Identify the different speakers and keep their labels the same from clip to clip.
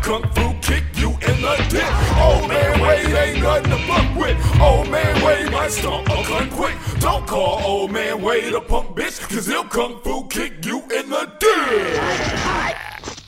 Speaker 1: kung fu kick you in the dick. Old man Wade ain't nothing to fuck with. Old man Wade might stomp a cunt quick. Don't call old man Wade a punk bitch, cause he'll kung fu kick you in the dick.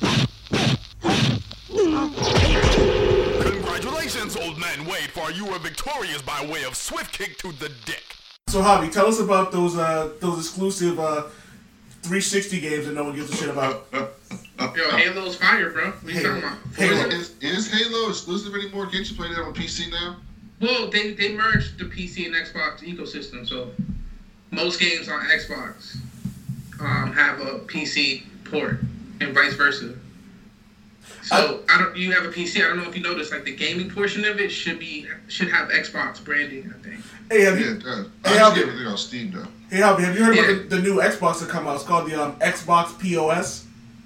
Speaker 2: Congratulations, old man Wade, for you were victorious by way of swift kick to the dick.
Speaker 3: So, Javi, tell us about those exclusive 360 games that no one gives a shit about.
Speaker 4: Yo, Halo's fire, bro. What are you talking about?
Speaker 3: Halo.
Speaker 5: Is Halo exclusive anymore? Can't you play that on PC now?
Speaker 4: Well, they merged the PC and Xbox ecosystem, so most games on Xbox have a PC port and vice versa. So you have a PC. I don't know if you noticed, like the gaming portion of it should have Xbox branding, I think.
Speaker 3: Hey,
Speaker 5: Yeah, it does. I just get everything on Steam though.
Speaker 3: Hey, Javi, have you heard about the new Xbox that come out? It's called the Xbox POS.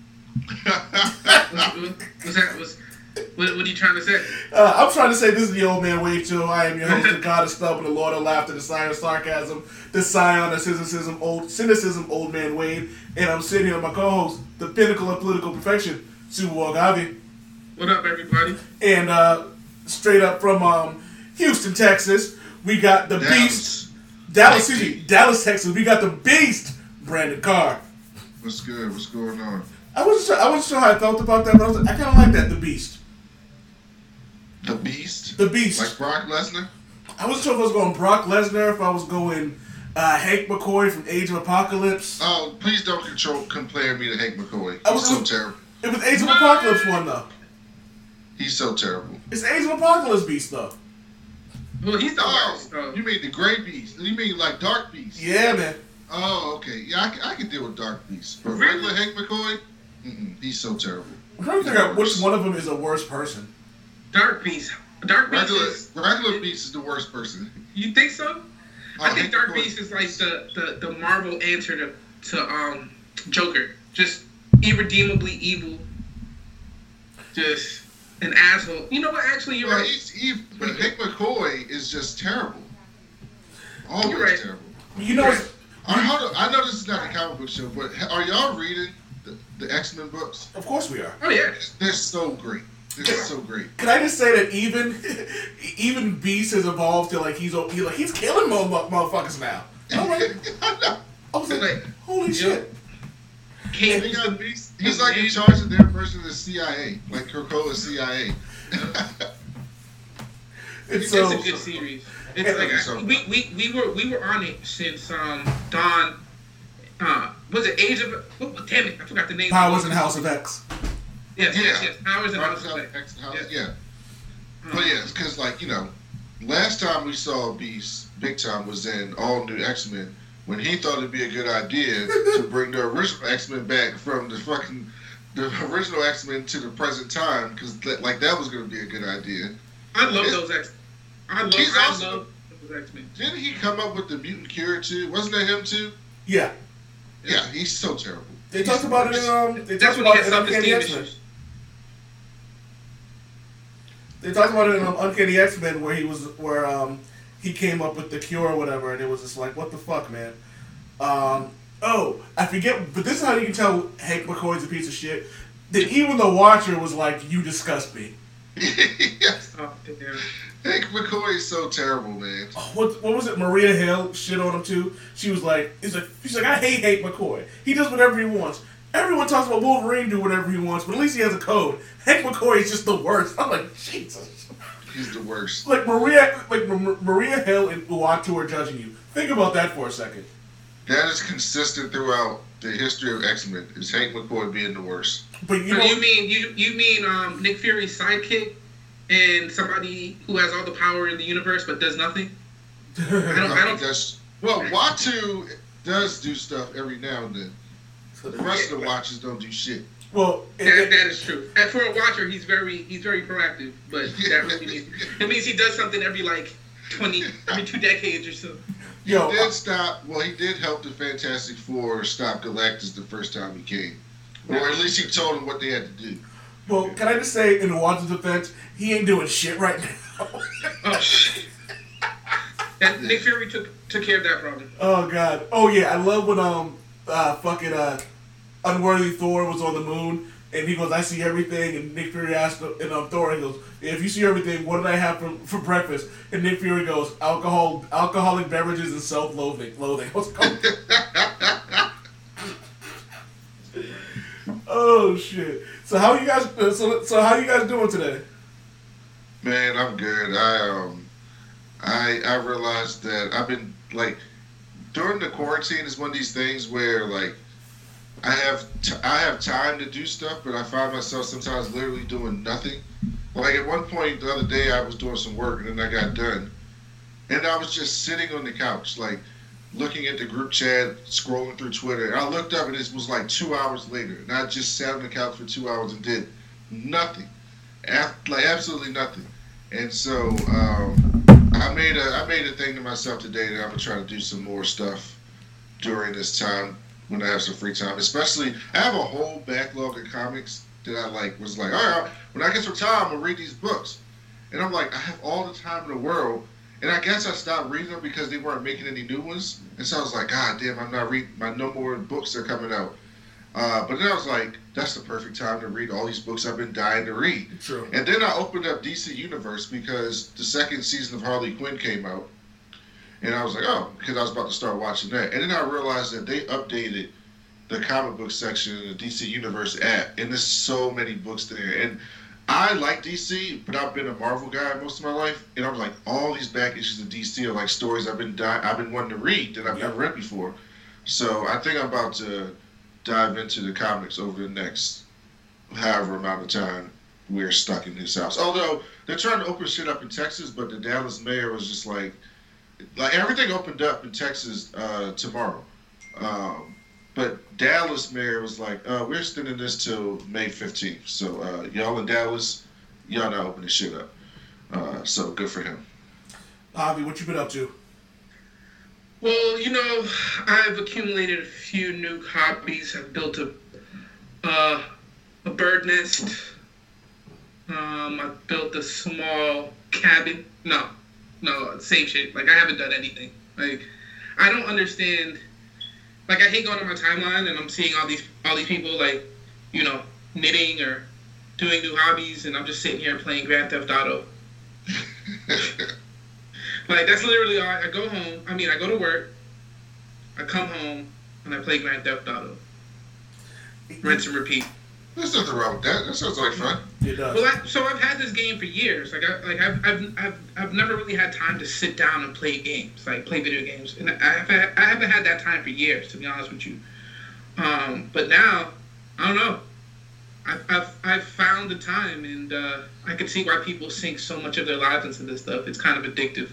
Speaker 4: What's that? What are you trying to say?
Speaker 3: I'm trying to say this is the Old Man Wade Show. I am your host, the God of Stub and the Lord of Laughter, the Scion of Sarcasm, the Scion of Cynicism, Old Man Wade, and I'm sitting here with my co-host, the pinnacle of political perfection, Superwalk Javi.
Speaker 4: What up, everybody?
Speaker 3: And straight up from Houston, Texas, we got the Beast. Dallas, Texas. We got the Beast, Brandon Carr.
Speaker 5: What's good? What's going on?
Speaker 3: I wasn't sure how I felt about that, but I kind of like that, the Beast.
Speaker 5: The Beast?
Speaker 3: The Beast.
Speaker 5: Like Brock Lesnar?
Speaker 3: I wasn't sure if I was going Brock Lesnar, if I was going Hank McCoy from Age of Apocalypse.
Speaker 5: Oh, please don't compare me to Hank McCoy. He's so terrible.
Speaker 3: It was Age of Apocalypse one, though.
Speaker 5: He's so terrible.
Speaker 3: It's Age of Apocalypse Beast, though.
Speaker 4: Well, he's the worst, though.
Speaker 5: You mean the Gray Beast? You mean like Dark Beast?
Speaker 3: Yeah, man.
Speaker 5: Oh, okay. Yeah, I can deal with Dark Beast. But regular Hank McCoy, he's so terrible.
Speaker 3: I'm trying to figure out which one of them is a worse person.
Speaker 4: Dark Beast.
Speaker 5: Regular Beast is the worst person.
Speaker 4: You think so? I think
Speaker 5: Hank
Speaker 4: Dark
Speaker 5: McCoy.
Speaker 4: Beast is like the Marvel answer to Joker. Just irredeemably evil. Just an asshole. You know what? Actually, you're right.
Speaker 5: But Hank McCoy is just terrible. Always
Speaker 4: You're right.
Speaker 5: terrible.
Speaker 3: You know,
Speaker 5: I know this is not a comic book show, but are y'all reading the X-Men books?
Speaker 3: of course we are.
Speaker 4: Oh yeah.
Speaker 5: They're so great. They're so great.
Speaker 3: Can I just say that even Beast has evolved to like he's killing motherfuckers now. I'm like, I was like, holy shit.
Speaker 5: He's like in charge of their version of the CIA, like Krakoa's CIA.
Speaker 4: It's a good series. It's like we were on it since Dawn. Was it Age of? Damn it! I forgot the name.
Speaker 3: Powers and House of X.
Speaker 4: Yes. Powers and House of X.
Speaker 5: Yeah. But yeah, because last time we saw Beast big time was in All New X-Men when he thought it'd be a good idea to bring the original X-Men back from the original X-Men to the present time because that was going to be a good idea.
Speaker 4: I love those X. I love those X-Men.
Speaker 5: Didn't he come up with the mutant cure too? Wasn't that him too?
Speaker 3: Yeah.
Speaker 5: Yeah, he's so terrible.
Speaker 3: They talked about it in
Speaker 4: They talked about it in Uncanny
Speaker 3: X-Men where he came up with the cure or whatever, and it was just like, what the fuck, man? I forget, but this is how you can tell Hank McCoy's a piece of shit. That even the Watcher was like, you disgust me.
Speaker 5: Yes.
Speaker 4: Oh, damn.
Speaker 5: Hank McCoy is so terrible, man.
Speaker 3: What was it? Maria Hill shit on him too. She's like, I hate Hank McCoy. He does whatever he wants. Everyone talks about Wolverine do whatever he wants, but at least he has a code. Hank McCoy is just the worst. I'm like, Jesus.
Speaker 5: He's the worst.
Speaker 3: Like Maria Hill and Uatu are judging you. Think about that for a second.
Speaker 5: That is consistent throughout the history of X-Men. Is Hank McCoy being the worst?
Speaker 3: But
Speaker 4: you mean Nick Fury's sidekick and somebody who has all the power in the universe but does nothing? I don't.
Speaker 5: Uatu does do stuff every now and then. The rest of the Watchers don't do shit.
Speaker 3: Well,
Speaker 4: that is true. And for a Watcher, he's very proactive, but that really means it means he does something every 2 decades or so.
Speaker 5: He did help the Fantastic Four stop Galactus the first time he came. Or at least he told them what they had to do.
Speaker 3: Well, can I just say, in the Watcher's defense, he ain't doing shit right now.
Speaker 4: Oh, shit. Nick Fury took care of that problem.
Speaker 3: Oh, God. Oh, yeah, I love when, Unworthy Thor was on the moon, And he goes, I see everything. And Nick Fury asked him, and Thor, he goes, if you see everything, what did I have for breakfast? And Nick Fury goes, alcoholic beverages and self-loathing. What's called? Oh shit! So how you guys? So how you guys doing today?
Speaker 5: Man, I'm good. I realized that I've been like during the quarantine is one of these things where like I have time to do stuff, but I find myself sometimes literally doing nothing. Like at one point the other day, I was doing some work and then I got done, and I was just sitting on the couch like looking at the group chat, scrolling through Twitter. And I looked up and it was like 2 hours later, and I just sat on the couch for 2 hours and did nothing, like absolutely nothing. And so I made a thing to myself today that I'm gonna try to do some more stuff during this time when I have some free time. Especially, I have a whole backlog of comics that I was like, all right, when I get some time, I'm gonna read these books. And I'm like, I have all the time in the world. And I guess I stopped reading them because they weren't making any new ones. And so I was like, God damn, I'm not reading no more books are coming out. But then I was like, that's the perfect time to read all these books I've been dying to read.
Speaker 3: True.
Speaker 5: And then I opened up DC Universe because the second season of Harley Quinn came out. And I was like, oh, because I was about to start watching that. And then I realized that they updated the comic book section in the DC Universe app. And there's so many books there. And I like DC, but I've been a Marvel guy most of my life, and I was like, all these back issues of DC are like stories I've been wanting to read that I've never read before. So I think I'm about to dive into the comics over the next however amount of time we're stuck in this house. Although they're trying to open shit up in Texas, but the Dallas mayor was just like everything opened up in Texas tomorrow. But Dallas mayor was like, we're extending this till May 15th. So y'all in Dallas, y'all not opening shit up. So good for him.
Speaker 3: Javi, what you been up to?
Speaker 4: Well, I've accumulated a few new hobbies. I've built a bird nest. I've built a small cabin. No, same shit. Like, I haven't done anything. Like, I don't understand. Like, I hate going on my timeline and I'm seeing all these people, like, knitting or doing new hobbies, and I'm just sitting here playing Grand Theft Auto. Like, that's literally all. I go home. I go to work. I come home and I play Grand Theft Auto. Rinse and repeat.
Speaker 5: There's nothing wrong with that. That sounds like fun.
Speaker 3: It does.
Speaker 4: Well, so I've had this game for years. I've never really had time to sit down and play games, like play video games, and I haven't had that time for years, to be honest with you. But now, I don't know. I've found the time, and I can see why people sink so much of their lives into this stuff. It's kind of addicting.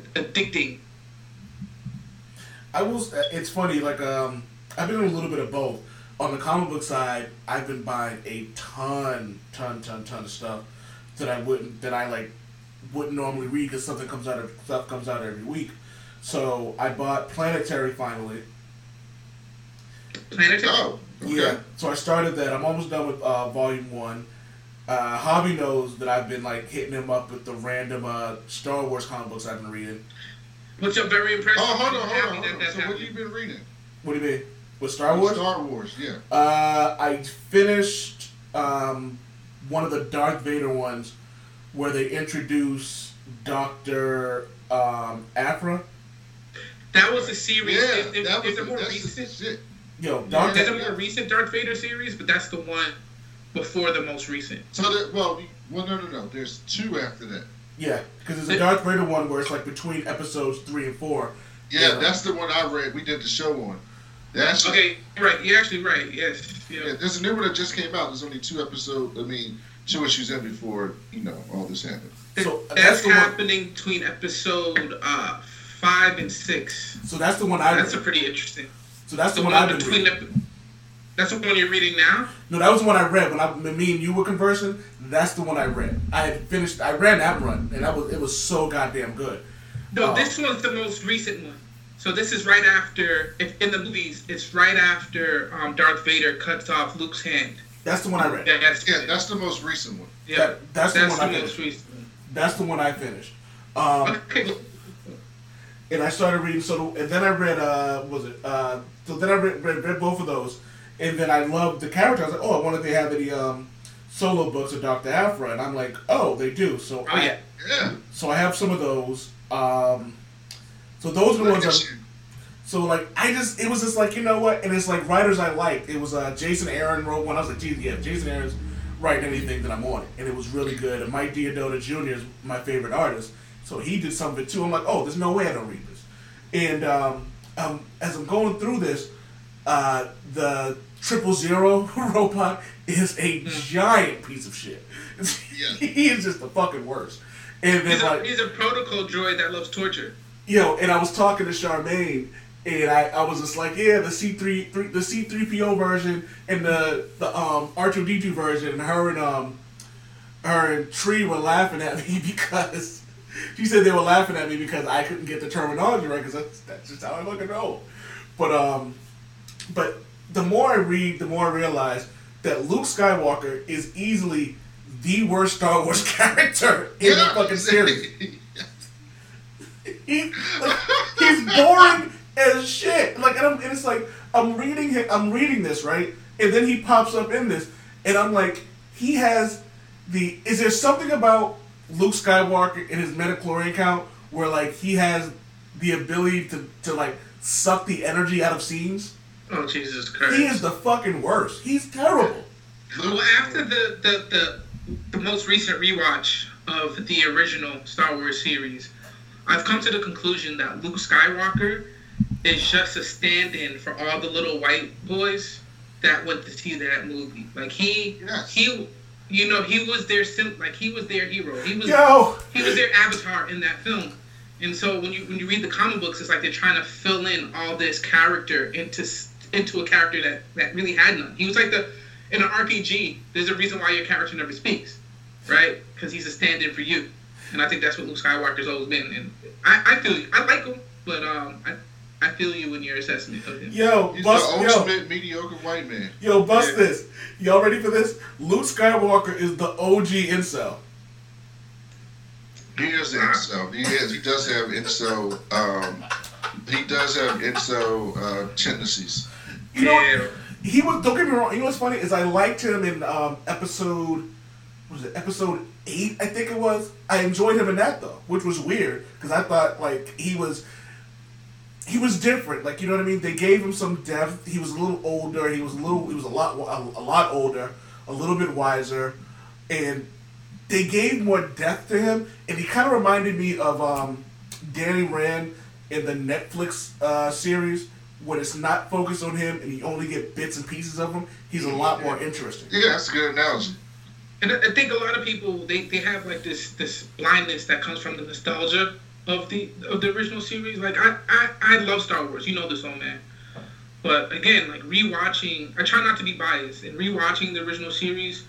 Speaker 3: It's funny. Like I've been doing a little bit of both. On the comic book side, I've been buying a ton of stuff that I wouldn't normally read because stuff comes out every week. So I bought Planetary finally.
Speaker 4: Planetary?
Speaker 5: Oh, okay.
Speaker 3: Yeah. So I started that. I'm almost done with Volume 1. Hobby knows that I've been hitting him up with the random Star Wars comic books I've been reading.
Speaker 4: Which I'm very impressed with.
Speaker 5: Oh, hold on. So what have you been reading?
Speaker 3: What do you mean? With Star Wars?
Speaker 5: Star Wars, yeah.
Speaker 3: I finished one of the Darth Vader ones where they introduce Dr. Aphra.
Speaker 4: That was a series.
Speaker 5: Yeah,
Speaker 4: there's a more recent.
Speaker 3: Yo,
Speaker 4: there's a more recent Darth Vader series, but that's the one before the most recent.
Speaker 5: So no. There's two after that.
Speaker 3: Yeah, because there's a Darth Vader one where it's between episodes 3 and 4.
Speaker 5: Yeah, that's the one I read. We did the show on. That's
Speaker 4: okay, right. You're actually right. Yes.
Speaker 5: Yeah, there's a new one that just came out. There's only 2 issues in before all this happened.
Speaker 3: So
Speaker 4: that's happening between episode 5 and 6.
Speaker 3: So that's the one I read.
Speaker 4: That's a pretty interesting.
Speaker 3: So that's the one I've been reading.
Speaker 4: That's the one you're reading now?
Speaker 3: No, that was the one I read when me and you were conversing. That's the one I read. I ran that run, and it was so goddamn good.
Speaker 4: No, this one's the most recent one. So this is right after, in the movies, it's right after Darth Vader cuts off Luke's hand.
Speaker 3: That's the one I read.
Speaker 5: That's the most recent one.
Speaker 4: Yeah,
Speaker 3: that's the one I
Speaker 4: most
Speaker 3: finished.
Speaker 4: Recent one.
Speaker 3: That's the one I finished.
Speaker 4: Okay.
Speaker 3: And I started reading. And then I read. So then I read both of those, And then I loved the character. I was like, oh, I wonder if they have any solo books of Dr. Aphra. And I'm like, oh, they do. So
Speaker 5: Yeah.
Speaker 3: so I have some of those. So those are the ones. So like it was just like, you know what? And it's like writers I liked. It was Jason Aaron wrote one. I was like, geez, yeah, Jason Aaron's writing anything that I'm on it, and it was really good. And Mike Diodato Jr. is my favorite artist, so he did some of it too. I'm like, oh, there's no way I don't read this. And as I'm going through this, the 000 robot is a giant piece of shit.
Speaker 5: Yeah.
Speaker 3: He is just the fucking worst. And then
Speaker 4: he's a protocol droid that loves torture.
Speaker 3: And I was talking to Charmaine, and I was just like, yeah, the C3PO version and the R2D2 version, and her and Tree were laughing at me because she said they were laughing at me because I couldn't get the terminology right, because that's just how I fucking know. But the more I read, the more I realize that Luke Skywalker is easily the worst Star Wars character in the fucking series. He's boring as shit. Like, and it's like I'm reading this, right, and then he pops up in this, and I'm like, he has the. Is there something about Luke Skywalker in his midichlorian count where like he has the ability to like suck the energy out of scenes?
Speaker 4: Oh, Jesus Christ!
Speaker 3: He is the fucking worst. He's terrible.
Speaker 4: Well, after the most recent rewatch of the original Star Wars series, I've come to the conclusion that Luke Skywalker is just a stand-in for all the little white boys that went to see that movie. Like he was their he was their hero. He was their avatar in that film. And so when you read the comic books, it's like they're trying to fill in all this character into a character that really had none. He was like in an RPG, there's a reason why your character never speaks, right? Because he's a stand-in for you. And I think that's what Luke Skywalker's always been. And I feel you. I like him, but I feel you in your assessment of him.
Speaker 5: He's the ultimate mediocre white man.
Speaker 3: Bust this. Y'all ready for this? Luke Skywalker is the OG incel.
Speaker 5: He is an incel. He does have incel. He does have incel tendencies.
Speaker 3: You know what? He was. Don't get me wrong. You know what's funny is I liked him in episode 8, I think it was. I enjoyed him in that though, which was weird because I thought like he was different. Like, you know what I mean? They gave him some depth. He was a little older. He was a lot older, a little bit wiser, and they gave more depth to him. And he kind of reminded me of Danny Rand in the Netflix series, when it's not focused on him and you only get bits and pieces of him. He's a lot more interesting.
Speaker 5: Yeah, that's a good analogy.
Speaker 4: And I think a lot of people they have like this blindness that comes from the nostalgia of the original series. Like I love Star Wars, you know this, old man. But again, like rewatching, I try not to be biased. And rewatching the original series,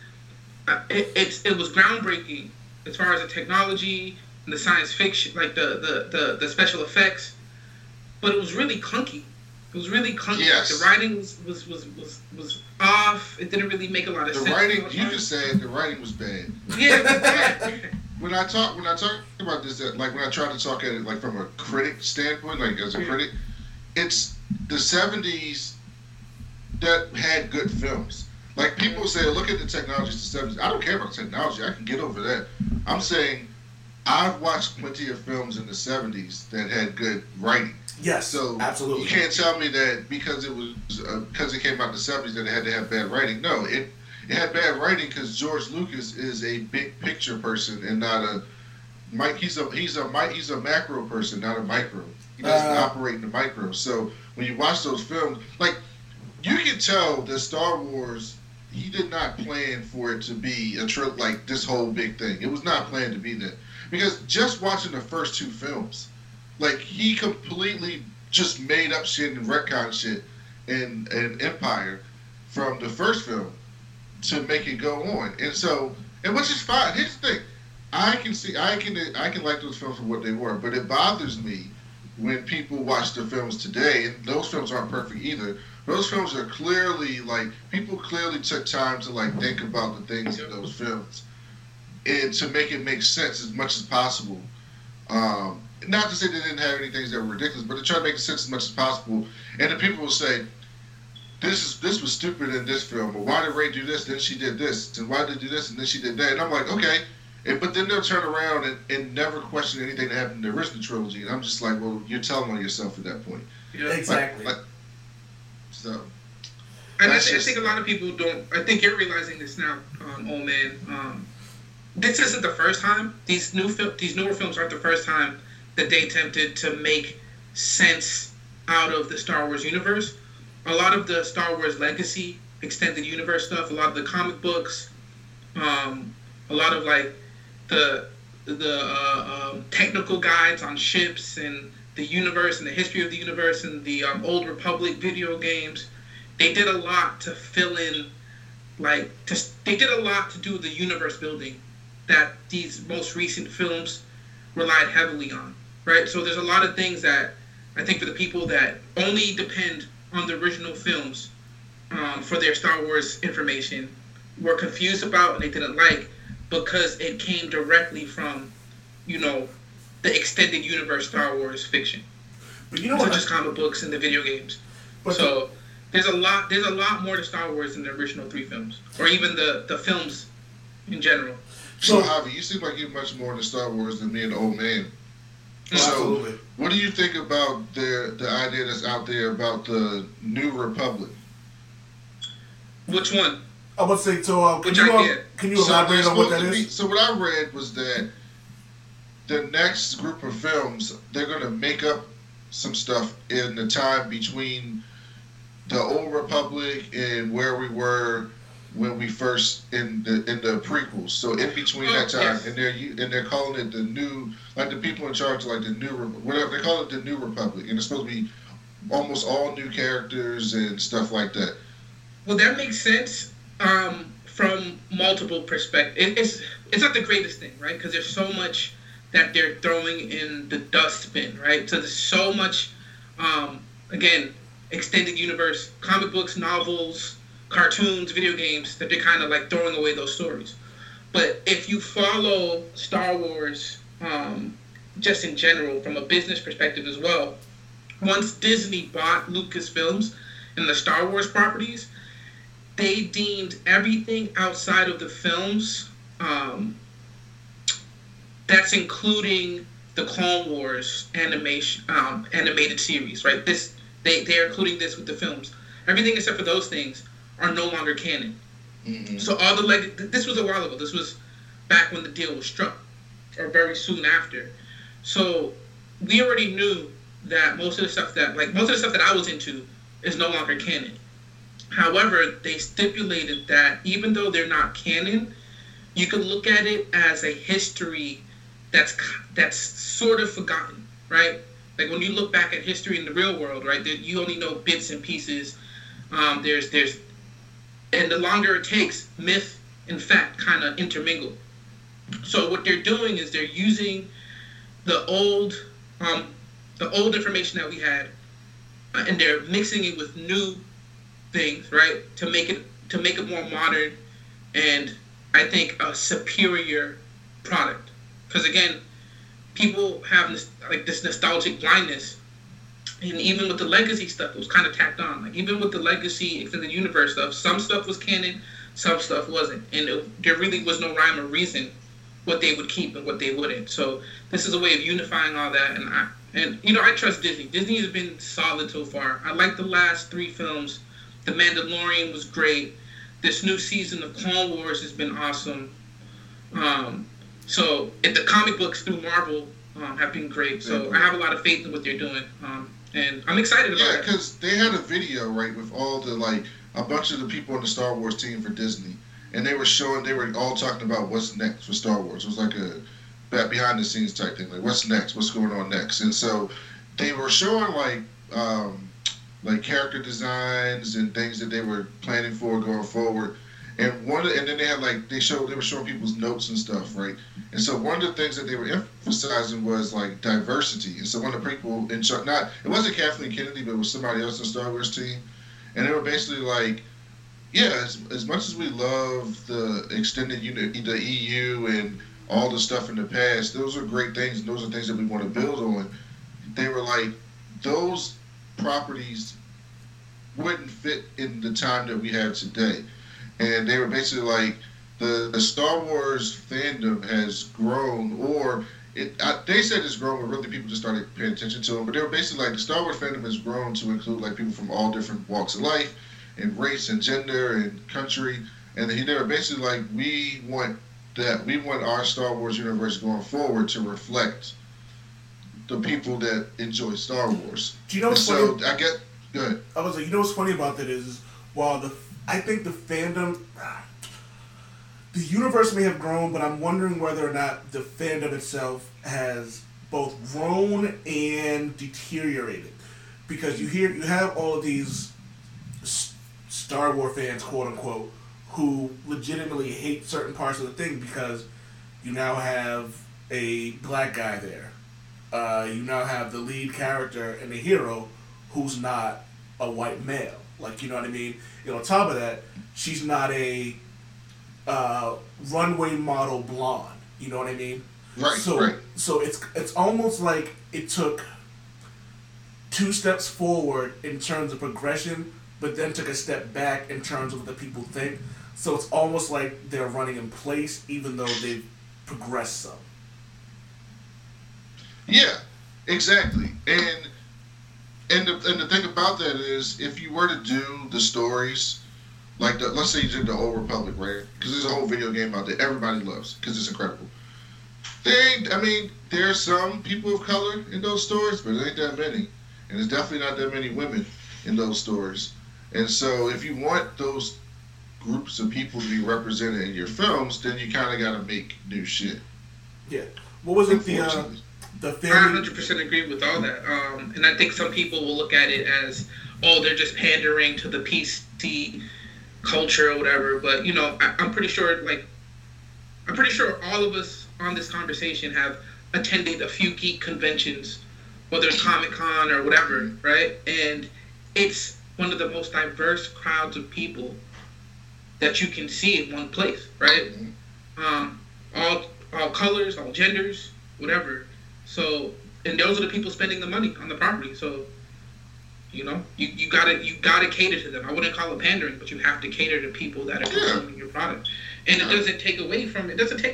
Speaker 4: it was groundbreaking as far as the technology and the science fiction, like the special effects. But it was really clunky. It was really clunky.
Speaker 5: Yes.
Speaker 4: The writing was off. It didn't really make a lot of sense.
Speaker 5: The writing, you just said the writing was bad.
Speaker 4: Yeah, it was bad.
Speaker 5: When I talk about this, like when I try to talk at it like from a critic standpoint, like as a critic, it's the 70s that had good films. Like people say, look at the technology of the 70s. I don't care about technology. I can get over that. I'm saying I've watched plenty of films in the 70s that had good writing.
Speaker 3: Yes,
Speaker 5: so
Speaker 3: absolutely.
Speaker 5: You can't tell me that because it came out in the 70s that it had to have bad writing. No, it had bad writing because George Lucas is a big picture person and not a Mike. He's a macro person, not a micro. He doesn't operate in the micro. So when you watch those films, like you can tell that Star Wars, he did not plan for it to be like this whole big thing. It was not planned to be that, because just watching the first 2 films. Like, he completely just made up shit and retcon shit in Empire from the first film to make it go on. And which is fine. Here's the thing. I can like those films for what they were, but it bothers me when people watch the films today, and those films aren't perfect either. Those films are clearly, like, people clearly took time to, like, think about the things in those films and to make it make sense as much as possible. Not to say they didn't have any things that were ridiculous, but to try to make sense as much as possible. And the people will say, this was stupid in this film, or why did Rey do this, then she did this, and why did they do this, and then she did that, and I'm like, okay. But then they'll turn around and never question anything that happened in the original trilogy, and I'm just like, well, you're telling on yourself at that point.
Speaker 4: Yeah.
Speaker 3: Exactly.
Speaker 5: So.
Speaker 4: And I think a lot of people don't. I think you're realizing this now, old man. This isn't the first time. These newer films aren't the first time that they attempted to make sense out of the Star Wars universe. A lot of the Star Wars Legacy extended universe stuff, a lot of the comic books, a lot of like the technical guides on ships and the universe and the history of the universe and the Old Republic video games. They did a lot to fill in, they did a lot to do the universe building that these most recent films relied heavily on, right? So there's a lot of things that I think for the people that only depend on the original films for their Star Wars information were confused about and they didn't like because it came directly from, the extended universe Star Wars fiction.
Speaker 3: But you know what?
Speaker 4: Such as comic books and the video games. So there's a lot more to Star Wars than the original 3 films, or even the films in general.
Speaker 5: So, Javi, you seem like you're much more into Star Wars than me and the old man. So,
Speaker 3: absolutely.
Speaker 5: What do you think about the idea that's out there about the New Republic?
Speaker 4: Which one?
Speaker 3: I would say, so can you elaborate on what that is?
Speaker 5: So what I read was that the next group of films, they're going to make up some stuff in the time between the Old Republic and where we were when we first in the prequels. So in between that time, yes. and they're calling it the new, like the people in charge, like the new, whatever they call it, the New Republic, and it's supposed to be almost all new characters and stuff like that.
Speaker 4: Well, that makes sense from multiple perspectives. It's not the greatest thing, right? Because there's so much that they're throwing in the dustbin, right? So there's so much, again, extended universe, comic books, novels, cartoons, video games, that they're kind of like throwing away those stories. But if you follow Star Wars, just in general, from a business perspective as well, once Disney bought Lucasfilms and the Star Wars properties, they deemed everything outside of the films, that's including the Clone Wars animated series, right? They're including this with the films. Everything except for those things are no longer canon. Mm-hmm. So all this was a while ago. This was back when the deal was struck, or very soon after. So we already knew that most of the stuff that I was into is no longer canon. However, they stipulated that even though they're not canon, you can look at it as a history that's sort of forgotten, right? Like when you look back at history in the real world, right, you only know bits and pieces. And the longer it takes, myth and fact kind of intermingle. So what they're doing is they're using the old information that we had, and they're mixing it with new things, right, to make it more modern, and I think a superior product. Because again, people have this nostalgic blindness, and even with the legacy stuff, it was kind of tacked on. Like even with the legacy extended universe stuff, some stuff was canon, some stuff wasn't, and there really was no rhyme or reason what they would keep and what they wouldn't. So this is a way of unifying all that, and I trust Disney. Disney has been solid so far. I like the last 3 films. The Mandalorian was great. This new season of Clone Wars has been awesome. So the comic books through Marvel have been great. So I have a lot of faith in what they're doing, and I'm excited about it. Yeah,
Speaker 5: because they had a video, right, with all the a bunch of the people on the Star Wars team for Disney, and they were all talking about what's next for Star Wars. It was like a behind the scenes type thing, like what's next, what's going on next, and so they were showing like character designs and things that they were planning for going forward. And then they had they were showing people's notes and stuff, right? And so one of the things that they were emphasizing was like diversity. And so one of the people in charge, it wasn't Kathleen Kennedy, but it was somebody else in the Star Wars team. And they were basically like, yeah, as much as we love the extended the EU and all the stuff in the past, those are great things, and those are things that we want to build on. They were like, those properties wouldn't fit in the time that we have today. And they were basically like, the Star Wars fandom has grown, or they said it's grown, but really people just started paying attention to them. But they were basically like, the Star Wars fandom has grown to include like people from all different walks of life, and race and gender and country. And they were basically like, we want our Star Wars universe going forward to reflect the people that enjoy Star Wars.
Speaker 3: Do you know what's
Speaker 5: funny?
Speaker 3: I
Speaker 5: get good.
Speaker 3: I was like, you know what's funny about that is while I think the fandom. The universe may have grown, but I'm wondering whether or not the fandom itself has both grown and deteriorated. Because you have all of these Star Wars fans, quote unquote, who legitimately hate certain parts of the thing because you now have a black guy there. You now have the lead character and the hero who's not a white male. Like, you know what I mean? And on top of that, she's not a runway model blonde. You know what I mean?
Speaker 5: Right.
Speaker 3: So it's almost like it took 2 steps forward in terms of progression, but then took a step back in terms of what the people think. So it's almost like they're running in place, even though they've progressed some.
Speaker 5: Yeah, exactly. And the thing about that is, if you were to do the stories. Like, let's say you did the Old Republic, right? Because there's a whole video game out there everybody loves because it's incredible. There are some people of color in those stories, but it ain't that many. And there's definitely not that many women in those stories. And so if you want those groups of people to be represented in your films, then you kind of got to make new shit.
Speaker 3: Yeah. What was it, the
Speaker 4: family? I 100% agree with all that. And I think some people will look at it as, oh, they're just pandering to the PC culture or whatever, but I'm pretty sure all of us on this conversation have attended a few geek conventions, whether it's Comic-Con or whatever, right? And it's one of the most diverse crowds of people that you can see in one place, right? All colors, all genders, whatever. So, and those are the people spending the money on the property. So, you gotta cater to them. I wouldn't call it pandering, but you have to cater to people that are consuming your product. And it doesn't take away from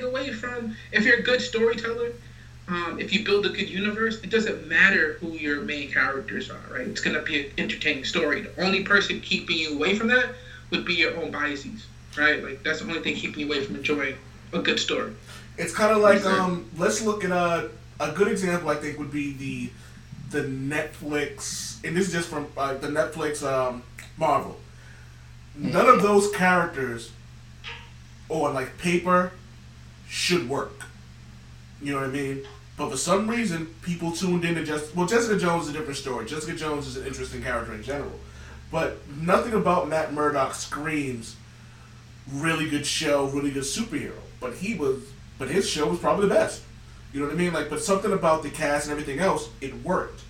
Speaker 4: if you're a good storyteller, if you build a good universe, it doesn't matter who your main characters are, right? It's gonna be an entertaining story. The only person keeping you away from that would be your own biases, right? Like, that's the only thing keeping you away from enjoying a good story.
Speaker 3: It's kind of like let's look at a good example. I think would be the Netflix, and this is just from the Netflix Marvel. None of those characters on like paper should work. You know what I mean? But for some reason, people tuned in to Jessica Jones is a different story. Jessica Jones is an interesting character in general. But nothing about Matt Murdock screams really good show, really good superhero. But his show was probably the best. You know what I mean? Like, but something about the cast and everything else, it worked.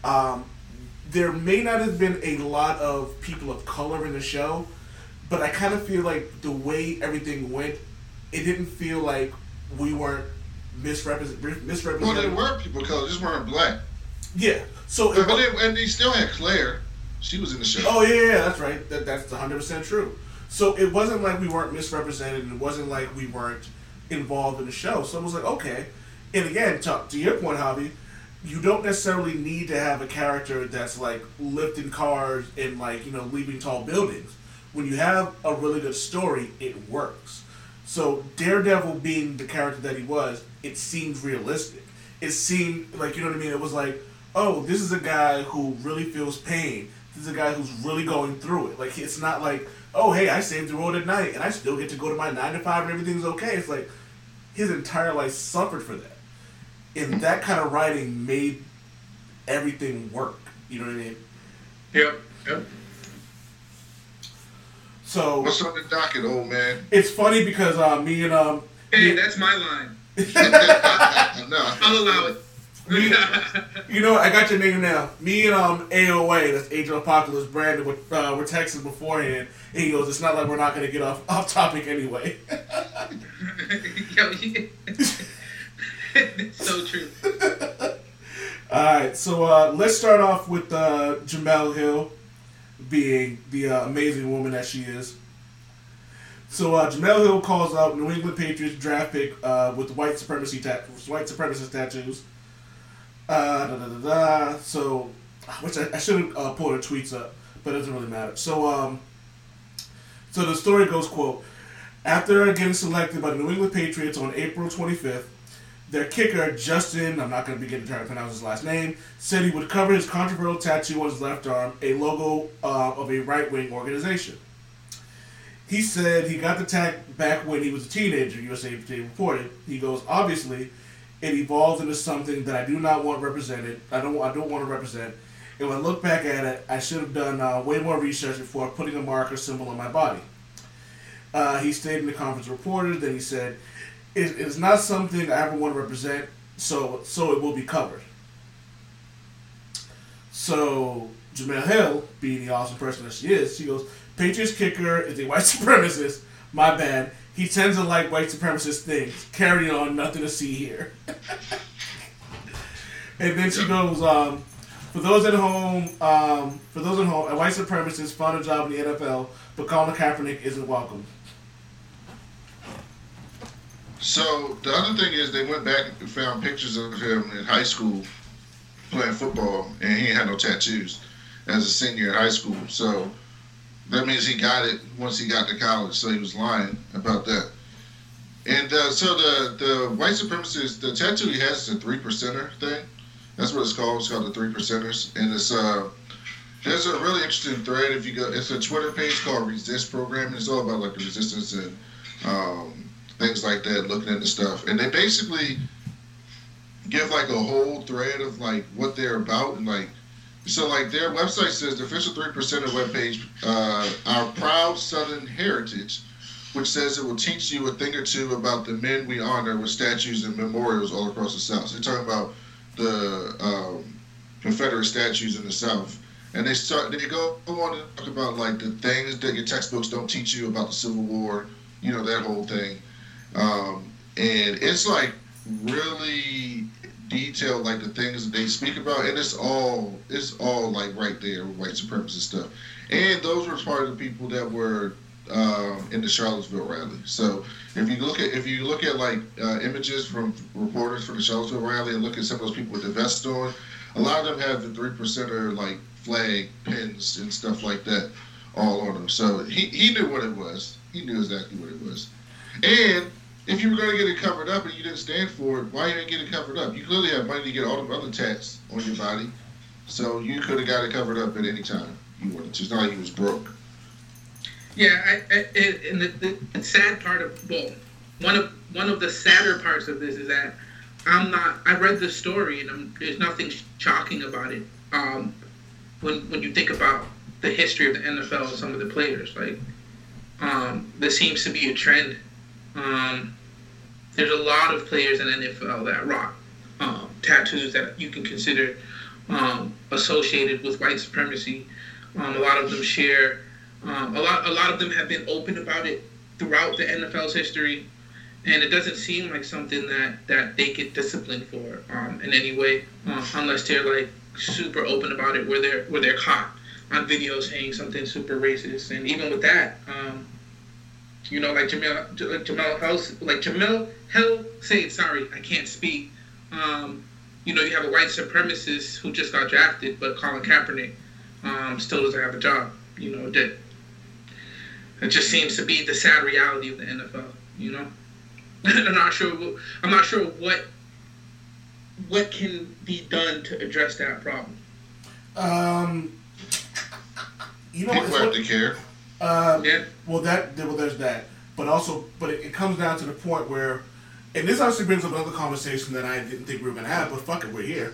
Speaker 3: There may not have been a lot of people of color in the show, but I kind of feel like the way everything went, it didn't feel like we weren't misrepresented.
Speaker 5: Well, there were people of color, just weren't black.
Speaker 3: Yeah. So,
Speaker 5: and they still had Claire. She was in the show.
Speaker 3: Oh yeah, that's right. That's 100% true. So it wasn't like we weren't misrepresented, and it wasn't like we weren't involved in the show. So it was like, okay. And again, to your point, Javi, you don't necessarily need to have a character that's like lifting cars and like, leaping tall buildings. When you have a really good story, it works. So Daredevil being the character that he was, it seemed realistic. It seemed like, you know what I mean? It was like, oh, this is a guy who really feels pain. This is a guy who's really going through it. Like, it's not like, oh, hey, I saved the road at night and I still get to go to my 9 to 5 and everything's okay. It's like his entire life suffered for that. And that kind of writing made everything work. You know what I mean?
Speaker 4: Yep.
Speaker 3: So
Speaker 5: what's on the docket, old man?
Speaker 3: It's funny because me and
Speaker 4: hey, that's my line.
Speaker 5: No,
Speaker 4: I'll allow it.
Speaker 3: You know what? I got your name now. Me and AOA, that's Age of Apocalypse, Brandon, we're texting beforehand, and he goes, "It's not like we're not gonna get off topic anyway."
Speaker 4: Yo, so true.
Speaker 3: Alright, so let's start off with Jamel Hill. being the amazing woman that she is. So Jemele Hill calls out New England Patriots draft pick with white supremacist tattoos. So, which I should have pulled her tweets up, but it doesn't really matter. So the story goes, quote, after getting selected by the New England Patriots on April 25th, their kicker, Justin, I'm not going to begin to try to pronounce his last name, said he would cover his controversial tattoo on his left arm, a logo of a right-wing organization. He said he got the tag back when he was a teenager, USA Today reported. He goes, obviously, it evolved into something that I do not want represented. I don't want to represent. And when I look back at it, I should have done way more research before putting a mark or symbol on my body. He stated in the conference reported that he said, it is not something I ever want to represent, so it will be covered. So Jemele Hill, being the awesome person that she is, she goes, Patriots kicker is a white supremacist. My bad. He tends to like white supremacist things. Carry on, nothing to see here. And then she goes, for those at home, a white supremacist found a job in the NFL, but Colin Kaepernick isn't welcome.
Speaker 5: So the other thing is they went back and found pictures of him in high school playing football, and he had no tattoos as a senior in high school. So that means he got it once he got to college. So he was lying about that. And so the white supremacist, the tattoo he has is a 3%er thing. That's what it's called. It's called the 3%ers, and it's there's a really interesting thread. If you go, it's a Twitter page called Resist Programming. It's all about like the resistance and things like that, looking into stuff. And they basically give like a whole thread of like what they're about. And like, so like their website says the official 3%er webpage, our proud Southern heritage, which says it will teach you a thing or two about the men we honor with statues and memorials all across the South. So they're talking about the Confederate statues in the South. And they go on to talk about like the things that your textbooks don't teach you about the Civil War, you know, that whole thing. And it's like really detailed, like the things that they speak about, and it's all like right there with white supremacist stuff. And those were part of the people that were in the Charlottesville rally. So if you look at like images from reporters from the Charlottesville rally and look at some of those people with the vest on, a lot of them have the 3%er like flag pins and stuff like that all on them. So he knew what it was. He knew exactly what it was. And if you were going to get it covered up and you didn't stand for it, why you didn't get it covered up? You clearly have money to get all the other tats on your body, so you could have got it covered up at any time you wanted to. It's not like you was broke.
Speaker 4: Yeah, and the sad part of, well, one of the sadder parts of this is that I read the story and there's nothing shocking about it. When you think about the history of the NFL and some of the players, like there seems to be a trend. There's a lot of players in the NFL that rock tattoos that you can consider associated with white supremacy. A lot of them share. A lot of them have been open about it throughout the NFL's history, and it doesn't seem like something that they get disciplined for in any way, unless they're like super open about it, where they're caught on video saying something super racist. And even with that, you know, like Jemele Hill said, sorry, I can't speak. You know, you have a white supremacist who just got drafted, but Colin Kaepernick still doesn't have a job. You know, that it just seems to be the sad reality of the NFL. You know, I'm not sure what can be done to address that problem.
Speaker 5: You know, people have to care.
Speaker 4: Yeah.
Speaker 3: Well, there's that, but it comes down to the point where, and this actually brings up another conversation that I didn't think we were gonna have, but fuck it, we're here.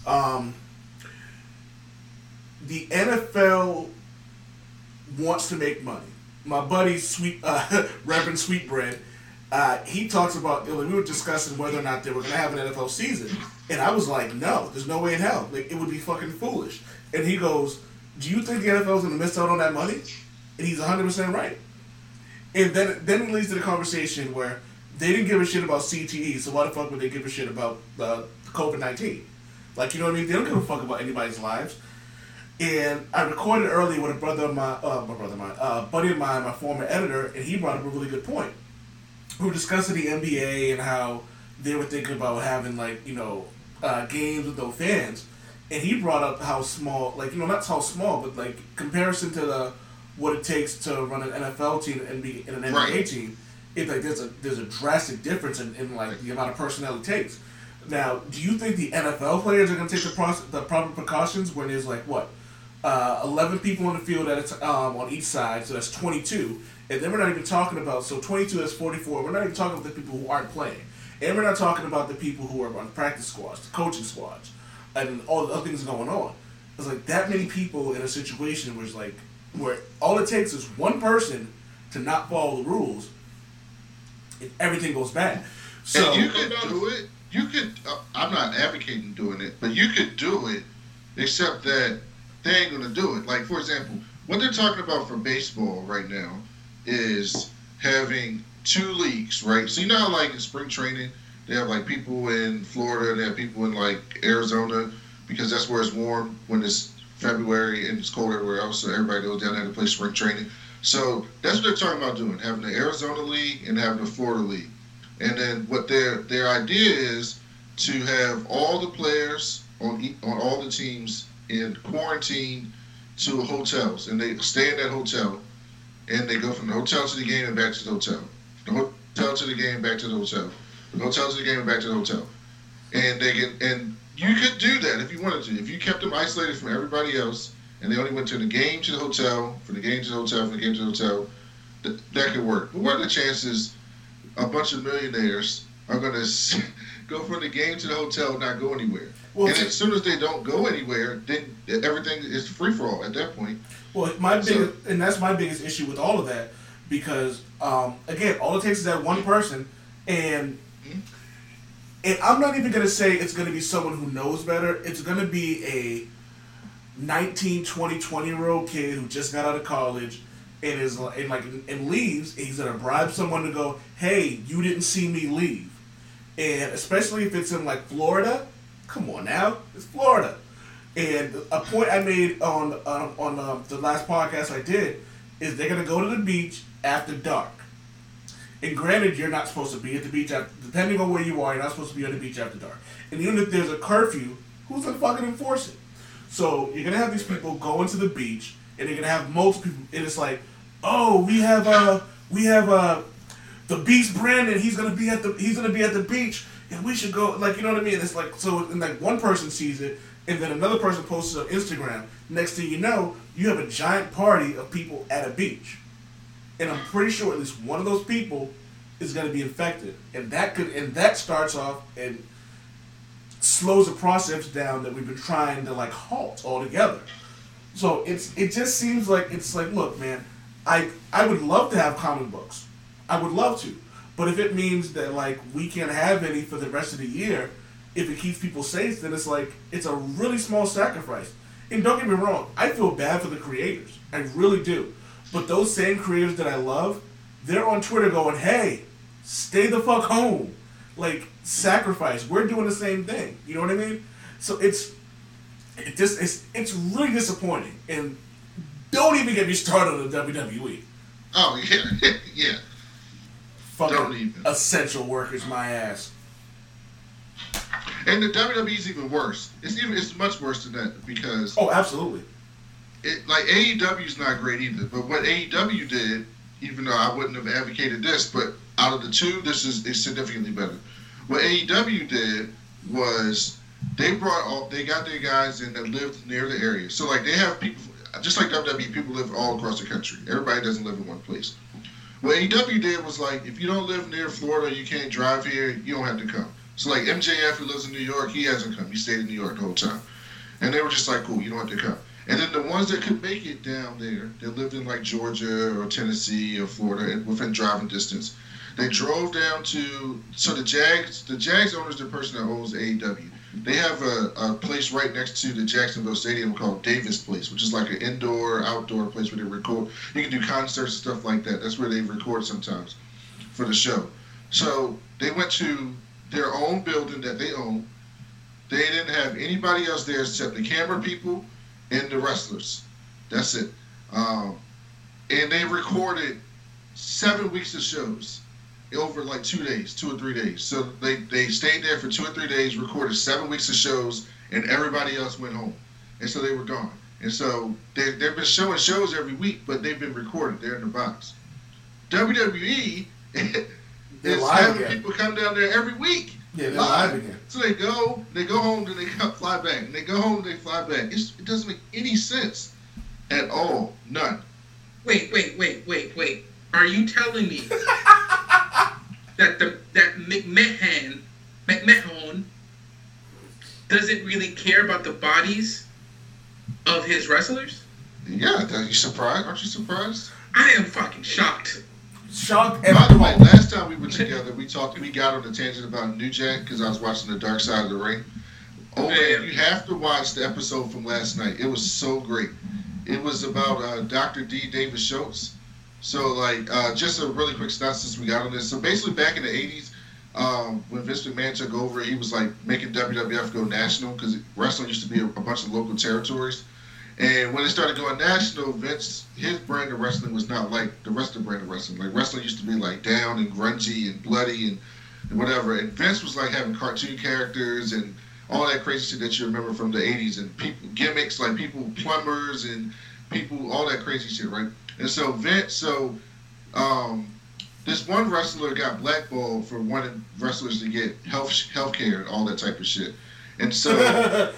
Speaker 3: The NFL wants to make money. My buddy Reverend Sweetbread, he talks about, we were discussing whether or not they were gonna have an NFL season, and I was like, no, there's no way in hell. Like, it would be fucking foolish. And he goes, do you think the NFL is gonna miss out on that money? And he's 100% right. And then it leads to the conversation where they didn't give a shit about CTE, so why the fuck would they give a shit about COVID-19? Like, you know what I mean? They don't give a fuck about anybody's lives. And I recorded earlier with a buddy of mine, my former editor, and he brought up a really good point. We were discussing the NBA and how they were thinking about having games with no fans, and he brought up how small, not how small, but comparison to what it takes to run an NFL team and an NBA team. It's like there's a drastic difference in the amount of personnel it takes. Now, do you think the NFL players are going to take the proper precautions when there's 11 people on the field on each side, so that's 22, and then we're not even talking about 22 that's 44. We're not even talking about the people who aren't playing, and we're not talking about the people who are on practice squads, the coaching squads, and all the other things going on. It's that many people in a situation where all it takes is one person to not follow the rules, and everything goes bad. So
Speaker 5: and you could do it. You could. I'm not advocating doing it, but you could do it, except that they ain't gonna do it. For example, what they're talking about for baseball right now is having 2 leagues, right? So you know how in spring training they have people in Florida, they have people in Arizona, because that's where it's warm when it's February and it's cold everywhere else, so everybody goes down there to play spring training. So that's what they're talking about doing, having the Arizona League and having the Florida League. And then what their idea is to have all the players on all the teams in quarantine to hotels, and they stay in that hotel, and they go from the hotel to the game and back to the hotel, the hotel to the game, back to the hotel, the hotel to the game and back to the hotel, and you could do that if you wanted to. If you kept them isolated from everybody else, and they only went to the game to the hotel, from the game to the hotel, from the game to the hotel, that could work. But what are the chances a bunch of millionaires are going to go from the game to the hotel and not go anywhere? Well, and as soon as they don't go anywhere, then everything is free for all at that point.
Speaker 3: Well, that's my biggest issue with all of that, because again, all it takes is that one person, and I'm not even going to say it's going to be someone who knows better. It's going to be a 19, 20, 20-year-old kid who just got out of college and leaves. He's going to bribe someone to go, hey, you didn't see me leave. And especially if it's in Florida, come on now, it's Florida. And a point I made on the last podcast I did is they're going to go to the beach after dark. And granted, you're not supposed to be at the beach, depending on where you are, you're not supposed to be on the beach after dark. And even if there's a curfew, who's going to fucking enforce it? So you're going to have these people going to the beach, and you're going to have multiple people, and it's we have the Beast Brandon, he's going to be at the beach, and we should go, you know what I mean? It's and one person sees it, and then another person posts it on Instagram. Next thing you know, you have a giant party of people at a beach. And I'm pretty sure at least one of those people is going to be infected, and that starts off and slows the process down that we've been trying to halt altogether. So it just seems look, man, I would love to have comic books, I would love to, but if it means that we can't have any for the rest of the year, if it keeps people safe, then it's a really small sacrifice. And don't get me wrong, I feel bad for the creators, I really do. But those same creators that I love, they're on Twitter going, hey, stay the fuck home. Sacrifice. We're doing the same thing. You know what I mean? So it's really disappointing. And don't even get me started on the WWE.
Speaker 5: Oh, yeah. Yeah.
Speaker 3: Fucking essential workers, my ass.
Speaker 5: And the WWE's even worse. It's much worse than that, because...
Speaker 3: Oh, absolutely.
Speaker 5: AEW's not great either, but what AEW did, even though I wouldn't have advocated this, but out of the two, this is significantly better. What AEW did was they got their guys in that lived near the area. So they have people, just like WWE, people live all across the country. Everybody doesn't live in one place. What AEW did was if you don't live near Florida, you can't drive here, you don't have to come. So MJF, who lives in New York, he hasn't come. He stayed in New York the whole time. And they were just cool, you don't have to come. And then the ones that could make it down there, that lived in Georgia or Tennessee or Florida, within driving distance, they drove down to. So the Jags owner is the person that owns AEW. They have a place right next to the Jacksonville Stadium called Davis Place, which is an indoor-outdoor place where they record. You can do concerts and stuff like that. That's where they record sometimes for the show. So they went to their own building that they own. They didn't have anybody else there except the camera people and the wrestlers. That's it. And they recorded 7 weeks of shows over like 2 days, 2 or 3 days. So they stayed there for 2 or 3 days, recorded 7 weeks of shows, and everybody else went home. And so they were gone. And so they've been showing shows every week, but they've been recorded. They're in the box. WWE is having people come down there every week.
Speaker 3: Yeah, they're live again.
Speaker 5: So they go home, then they fly back. And they go home, they fly back. It doesn't make any sense at all. None.
Speaker 4: Wait. Are you telling me that McMahon doesn't really care about the bodies of his wrestlers?
Speaker 5: Yeah, are you surprised? Aren't you surprised?
Speaker 4: I am fucking shocked.
Speaker 3: Shocked
Speaker 5: and by the way, last time we were together, we got on a tangent about New Jack because I was watching The Dark Side of the Ring. Oh man, you have to watch the episode from last night. It was so great. It was about Dr. D. David Schultz. So like, just a really quick synopsis we got on this. So basically, back in the '80s, when Vince McMahon took over, he was like making WWF go national because wrestling used to be a bunch of local territories. And when it started going national, Vince, his brand of wrestling was not like the rest of the brand of wrestling. Like wrestling used to be like down and grungy and bloody and whatever. And Vince was like having cartoon characters and all that crazy shit that you remember from the 80s and people gimmicks like people plumbers and people all that crazy shit, right? And so Vince, this one wrestler got blackballed for wanting wrestlers to get health care and all that type of shit. And so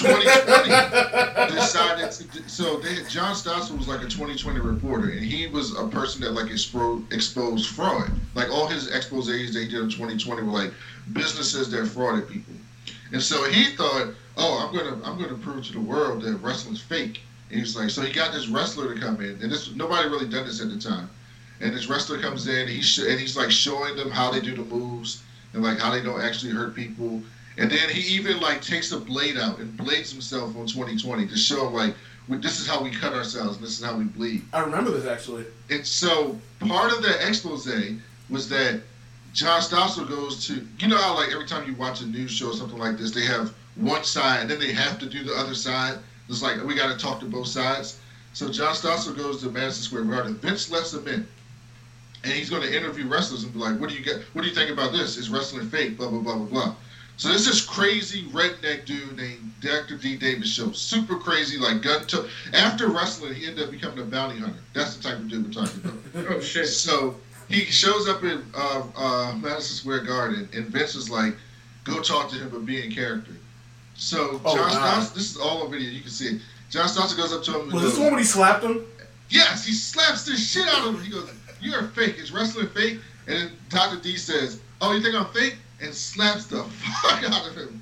Speaker 5: 2020 decided to, so John Stossel was like a 2020 reporter, and he was a person that like exposed fraud. Like all his exposés they did in 2020 were like businesses that frauded people. And so he thought, oh, I'm gonna prove to the world that wrestling's fake. And he's like, so he got this wrestler to come in, and nobody really done this at the time. And this wrestler comes in, and he's like showing them how they do the moves and like how they don't actually hurt people. And then he even like takes a blade out and blades himself on 2020 to show like this is how we cut ourselves, this is how we bleed.
Speaker 3: I remember this actually.
Speaker 5: And so part of the expose was that John Stossel goes to, you know how like every time you watch a news show or something like this, they have one side and then they have to do the other side. It's like we got to talk to both sides. So John Stossel goes to Madison Square Garden. Vince lets him in, and he's going to interview wrestlers and be like, "What do you think about this? Is wrestling fake?" Blah blah blah blah blah. So there's this crazy redneck dude named Dr. D. David Schultz. Super crazy, like after wrestling, he ended up becoming a bounty hunter. That's the type of dude we're talking about.
Speaker 4: Oh, shit.
Speaker 5: So he shows up in Madison Square Garden, and Vince is like, go talk to him, but be in character. So John Stossel, this is all on video, you can see it. John Stossel goes up to him and
Speaker 3: Was
Speaker 5: goes,
Speaker 3: this one when he slapped him?
Speaker 5: Yes, he slaps the shit out of him. He goes, you're fake. Is wrestling fake? And then Dr. D says, oh, you think I'm fake? And slaps the fuck out of him.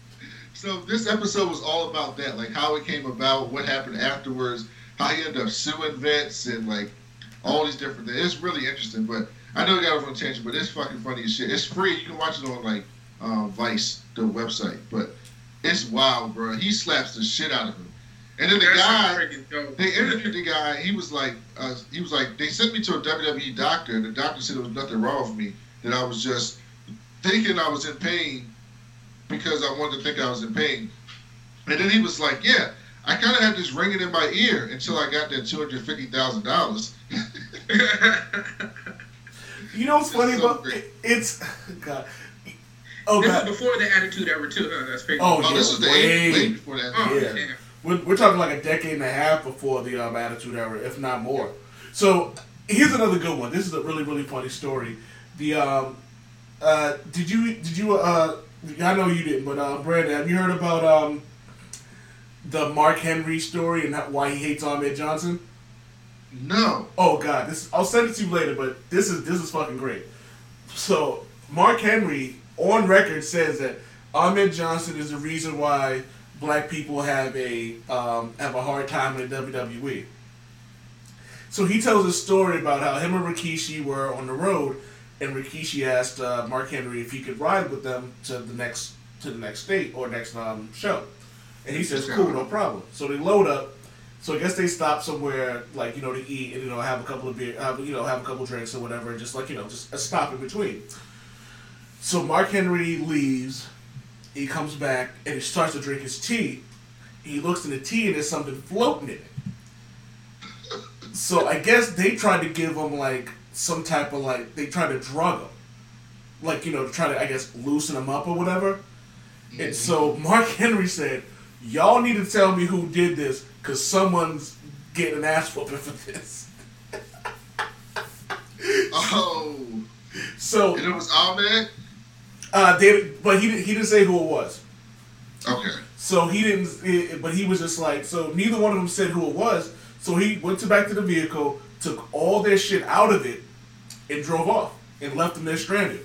Speaker 5: So this episode was all about that, like how it came about, what happened afterwards, how he ended up suing Vince, and like all these different things. It's really interesting, but I know we got off on a tangent, but it's fucking funny as shit. It's free. You can watch it on like Vice, the website, but it's wild, bro. He slaps the shit out of him. And then the guy, they interviewed the guy. He was like, they sent me to a WWE doctor, and the doctor said there was nothing wrong with me, that I was just thinking I was in pain because I wanted to think I was in pain. And then he was like, yeah, I kind of had this ringing in my ear until I got that $250,000.
Speaker 3: You know what's funny about it's God. Oh,
Speaker 4: this
Speaker 3: God.
Speaker 4: is before the Attitude Era too. That's crazy.
Speaker 3: Oh, yeah,
Speaker 5: this was the way before that.
Speaker 4: Oh,
Speaker 3: yeah.
Speaker 4: damn.
Speaker 3: We're talking like a decade and a half before the Attitude Era, if not more. So here's another good one. This is a really, really funny story. The did you I know you didn't, but Brandon, have you heard about the Mark Henry story and why he hates Ahmed Johnson?
Speaker 5: No.
Speaker 3: Oh God, I'll send it to you later, but this is fucking great. So Mark Henry on record says that Ahmed Johnson is the reason why black people have a hard time in the WWE. So he tells a story about how him and Rikishi were on the road, and Rikishi asked Mark Henry if he could ride with them to the next state or next show, and he says, "Cool, no problem." So they load up. So I guess they stop somewhere, like, to eat and have a couple of beer, have a couple drinks or whatever, and just just a stop in between. So Mark Henry leaves. He comes back and he starts to drink his tea, he looks in the tea and there's something floating in it. So I guess they tried to give him like some type of like, they tried to drug him. Like, to try to, I guess, loosen him up or whatever. And so Mark Henry said, y'all need to tell me who did this because someone's getting an ass whooping for this.
Speaker 5: Oh.
Speaker 3: So.
Speaker 5: And it was Ahmed?
Speaker 3: But he didn't say who it was.
Speaker 5: Okay.
Speaker 3: So he didn't, but he was just like, so neither one of them said who it was. So he went back to the vehicle, took all their shit out of it, and drove off and left them there stranded.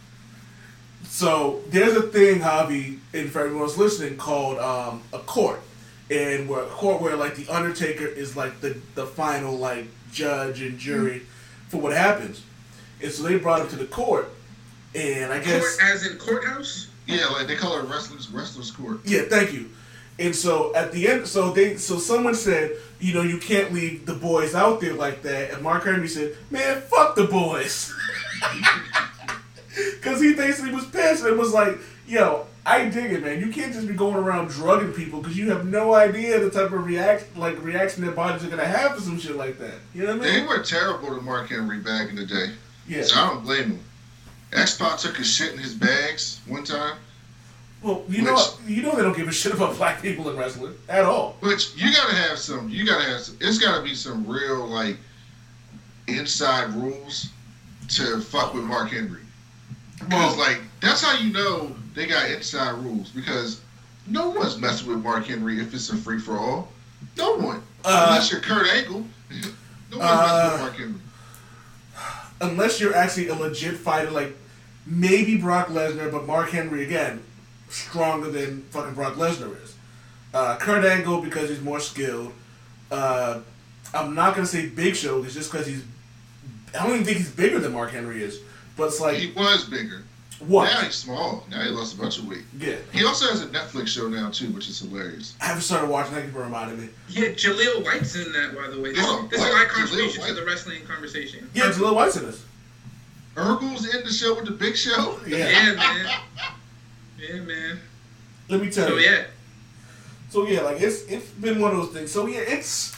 Speaker 3: So there's a thing, Javi, and for everyone else listening, called a court, and where like the Undertaker is like the final like judge and jury for what happens. And so they brought him to the court, and I guess
Speaker 4: court as in courthouse.
Speaker 5: Yeah, like they call it wrestlers court.
Speaker 3: Yeah, thank you. And so at the end, so someone said, you can't leave the boys out there like that. And Mark Henry said, man, fuck the boys. Because he basically was pissed and was like, yo, I dig it, man. You can't just be going around drugging people because you have no idea the type of reaction their bodies are going to have to some shit like that. You know what I mean?
Speaker 5: They were terrible to Mark Henry back in the day.
Speaker 3: Yeah.
Speaker 5: So I don't blame him. X-Pac took his shit in his bags one time.
Speaker 3: Well, you know they don't give a shit about black people in wrestling at all.
Speaker 5: But you gotta have some. It's gotta be some real like inside rules to fuck with Mark Henry. Because like that's how you know they got inside rules. Because no one's messing with Mark Henry if it's a free for all. No one, unless you're Kurt Angle. No one's messing with Mark Henry.
Speaker 3: Unless you're actually a legit fighter, like maybe Brock Lesnar, but Mark Henry again. Stronger than fucking Brock Lesnar is. Kurt Angle because he's more skilled. I'm not gonna say Big Show. It's just because I don't even think he's bigger than Mark Henry is. But it's like
Speaker 5: he was bigger.
Speaker 3: What?
Speaker 5: Now he's small. Now he lost a bunch of weight.
Speaker 3: Yeah.
Speaker 5: He also has a Netflix show now too, which is hilarious.
Speaker 3: I haven't started watching. Thank you for reminding me.
Speaker 4: Yeah, Jaleel White's in that, by the way. This is my contribution to the wrestling conversation.
Speaker 3: Yeah, Jaleel White's in this.
Speaker 5: Urkel's in the show with the Big Show.
Speaker 4: Yeah, man. Yeah, man.
Speaker 3: Let me tell you.
Speaker 4: So yeah,
Speaker 3: like it's been one of those things. So yeah, it's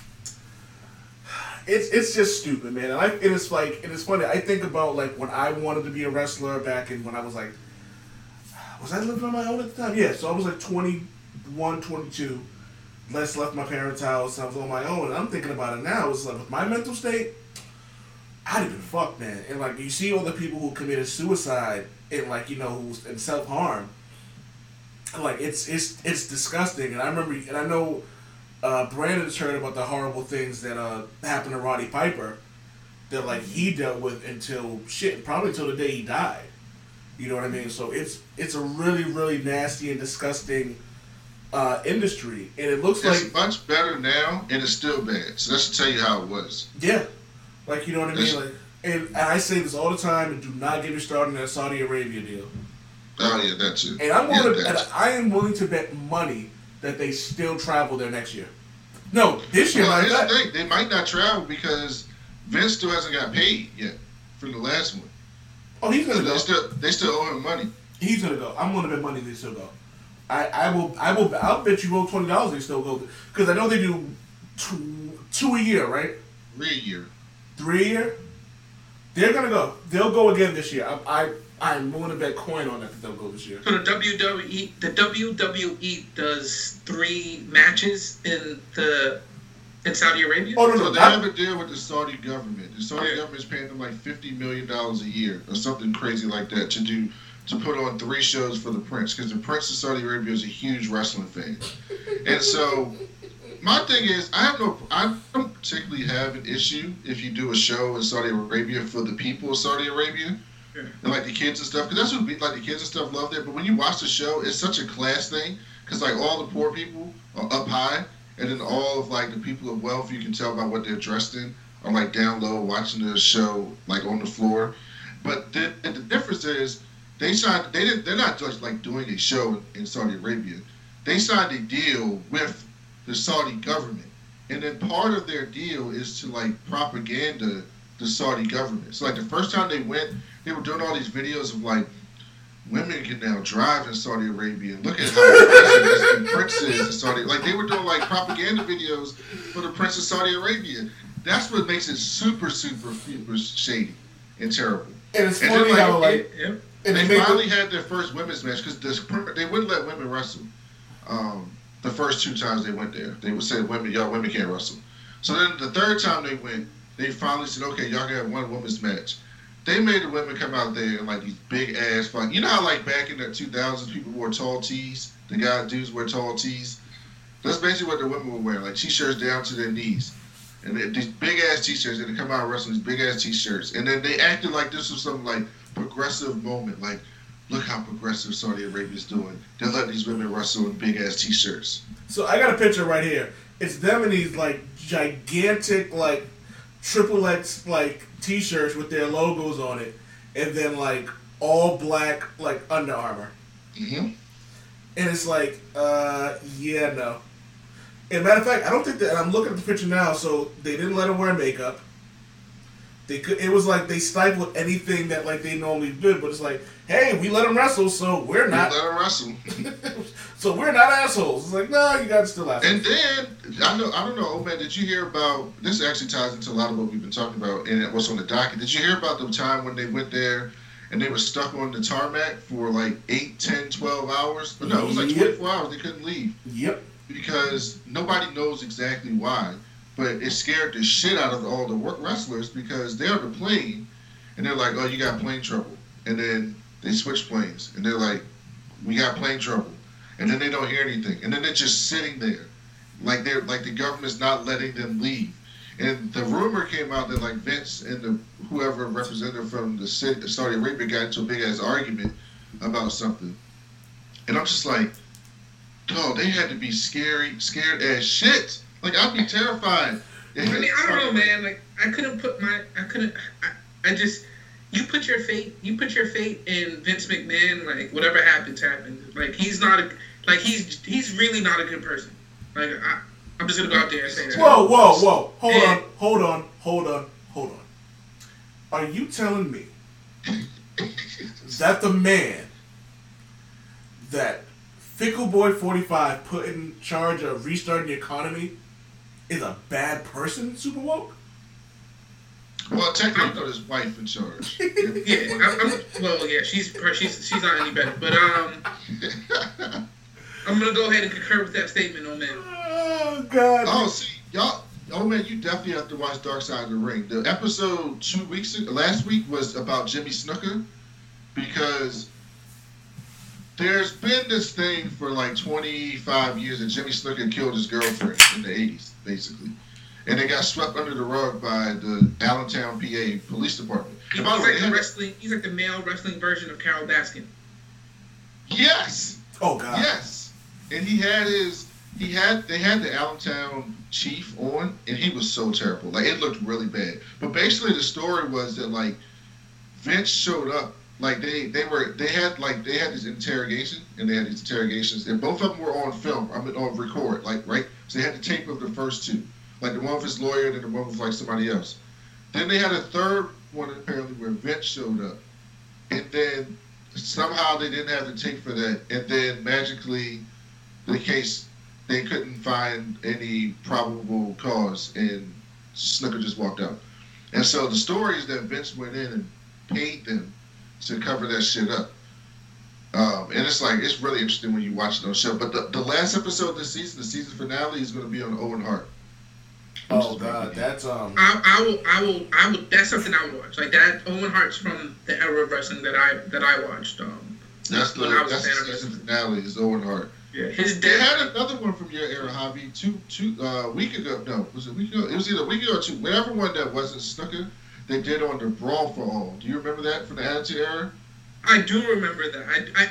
Speaker 3: just stupid, man. And it's funny. I think about like when I wanted to be a wrestler back in when I was like, was I living on my own at the time? Yeah, so I was like 21, 22. Left my parents' house. And I was on my own, and I'm thinking about it now. It's like with my mental state, I'd have been fucked, man. And like you see all the people who committed suicide and like who's in self-harm. Like it's disgusting, and I remember, and I know Brandon's heard about the horrible things that happened to Roddy Piper, that like he dealt with probably until the day he died. You know what I mean? So it's a really really nasty and disgusting industry, and it looks
Speaker 5: it's
Speaker 3: like
Speaker 5: much better now, and it's still bad. So that's to tell you how it was.
Speaker 3: Yeah, like you know what I mean. Like, and I say this all the time, and do not get me started on that Saudi Arabia deal.
Speaker 5: Oh yeah, that's it.
Speaker 3: And I am willing to bet money that they still travel there next year. No, this year.
Speaker 5: Well, they might not travel because Vince still hasn't got paid yet for the last one.
Speaker 3: Oh, he's gonna go.
Speaker 5: They still owe him money.
Speaker 3: He's gonna go. I'm willing to bet money they still go. I'll bet you roll $20 they still go because I know they do two a year, right?
Speaker 5: 3 a year.
Speaker 3: 3 a year. They're gonna go. They'll go again this year. I'm willing to bet coin on that they'll go this year.
Speaker 4: So the WWE does 3 matches in Saudi Arabia?
Speaker 5: Oh, no, they have a deal with the Saudi government. The Saudi government is paying them like $50 million a year or something crazy like that to put on 3 shows for the Prince, because the Prince of Saudi Arabia is a huge wrestling fan. And so my thing is, I don't particularly have an issue if you do a show in Saudi Arabia for the people of Saudi Arabia. And like the kids and stuff, because that's what like the kids and stuff love there. But when you watch the show, it's such a class thing, because like all the poor people are up high, and then all of like the people of wealth, you can tell by what they're dressed in, are like down low watching the show like on the floor. But the difference is they're not just like doing a show in Saudi Arabia. They signed a deal with the Saudi government, and then part of their deal is to like propaganda the Saudi government. So like the first time they went, they were doing all these videos of like women can now drive in Saudi Arabia. And look at how the prince is in Saudi. Like they were doing like propaganda videos for the prince of Saudi Arabia. That's what makes it super, super, super shady and terrible.
Speaker 3: And it's funny how like,
Speaker 5: and they finally had their first women's match because they wouldn't let women wrestle. The first 2 times they went there, they would say, women can't wrestle. So then the third time they went, they finally said, okay, y'all can have one women's match. They made the women come out there in like these big ass fucking. You know how like back in the 2000s people wore tall tees? The dudes wear tall tees. That's basically what the women were wearing, like t-shirts down to their knees. And these big ass t-shirts, and they come out and wrestle these big ass t-shirts. And then they acted like this was some like progressive moment, like, look how progressive Saudi Arabia's doing. They're letting these women wrestle in big ass t-shirts.
Speaker 3: So I got a picture right here. It's them in these like gigantic like XXX like t-shirts with their logos on it, and then like all black like Under Armour.
Speaker 5: Mm-hmm.
Speaker 3: And it's like, yeah, no. And matter of fact, I don't think that. And I'm looking at the picture now. So they didn't let them wear makeup. They could. It was like they stifled anything that like they normally did. But it's like, hey, we let them wrestle, so we're not.
Speaker 5: We let them wrestle.
Speaker 3: So we're not assholes. It's like, no, you guys still assholes.
Speaker 5: And then I don't know, oh man, did you hear about? This actually ties into a lot of what we've been talking about and what's on the docket. Did you hear about the time when they went there and they were stuck on the tarmac for like 8, 10, 12 hours? But no, it was like 24 hours. They couldn't leave.
Speaker 3: Yep.
Speaker 5: Because nobody knows exactly why, but it scared the shit out of all the wrestlers because they're on the plane, and they're like, oh, you got plane trouble. And then they switch planes, and they're like, we got plane trouble. And then they don't hear anything. And then they're just sitting there, like the government's not letting them leave. And the rumor came out that like Vince and whoever representative from the Saudi Arabia got into a big-ass argument about something. And I'm just like, oh, they had to be scared as shit. Like, I'd be terrified.
Speaker 4: I mean, I don't know, man. Like, you put your fate in Vince McMahon. Like, whatever happens, happens. Like, he's really not a good person. Like, I'm just gonna go out there and say that.
Speaker 3: Whoa. Hold on. Are you telling me that the man that Fickle Boy 45 put in charge of restarting the economy is a bad person, Super Woke?
Speaker 5: Well, technically, his wife in charge.
Speaker 4: Yeah, she's not any better. But I'm gonna go ahead and concur with that statement, oh man.
Speaker 3: Oh God.
Speaker 5: Oh, see, y'all. Oh man, you definitely have to watch Dark Side of the Ring. The episode last week was about Jimmy Snuka because there's been this thing for like 25 years that Jimmy Snuka killed his girlfriend in the 80s, basically. And they got swept under the rug by the Allentown, PA police department.
Speaker 4: He's like the male wrestling version of Carol Baskin.
Speaker 5: Yes.
Speaker 3: Oh God.
Speaker 5: Yes. And they had the Allentown chief on, and he was so terrible. Like, it looked really bad. But basically the story was that like Vince showed up. Like they had this interrogation, and they had these interrogations, and both of them were on film. On record, like, right. So they had the tape of the first two, like the one with his lawyer, and then the one with like somebody else. Then they had a third one apparently where Vince showed up, and then somehow they didn't have the tape for that, and then magically, the case they couldn't find any probable cause, and Snuka just walked out. And so the story is that Vince went in and paid them to cover that shit up. And it's like, it's really interesting when you watch those shows. But the last episode of this season, the season finale, is going to be on Owen Hart.
Speaker 3: Oh God, that's
Speaker 4: I will. That's something I would watch. Like that, Owen Hart's from the era of wrestling that I watched.
Speaker 5: That's the season finale is Owen Hart.
Speaker 4: Yeah,
Speaker 5: they had another one from your era, Javi. Week ago. No, was it a week ago? It was either a week ago or two. Whatever one that wasn't Snuka, they did on the Brawl for All. Do you remember that from the Attitude Era?
Speaker 4: I do remember that.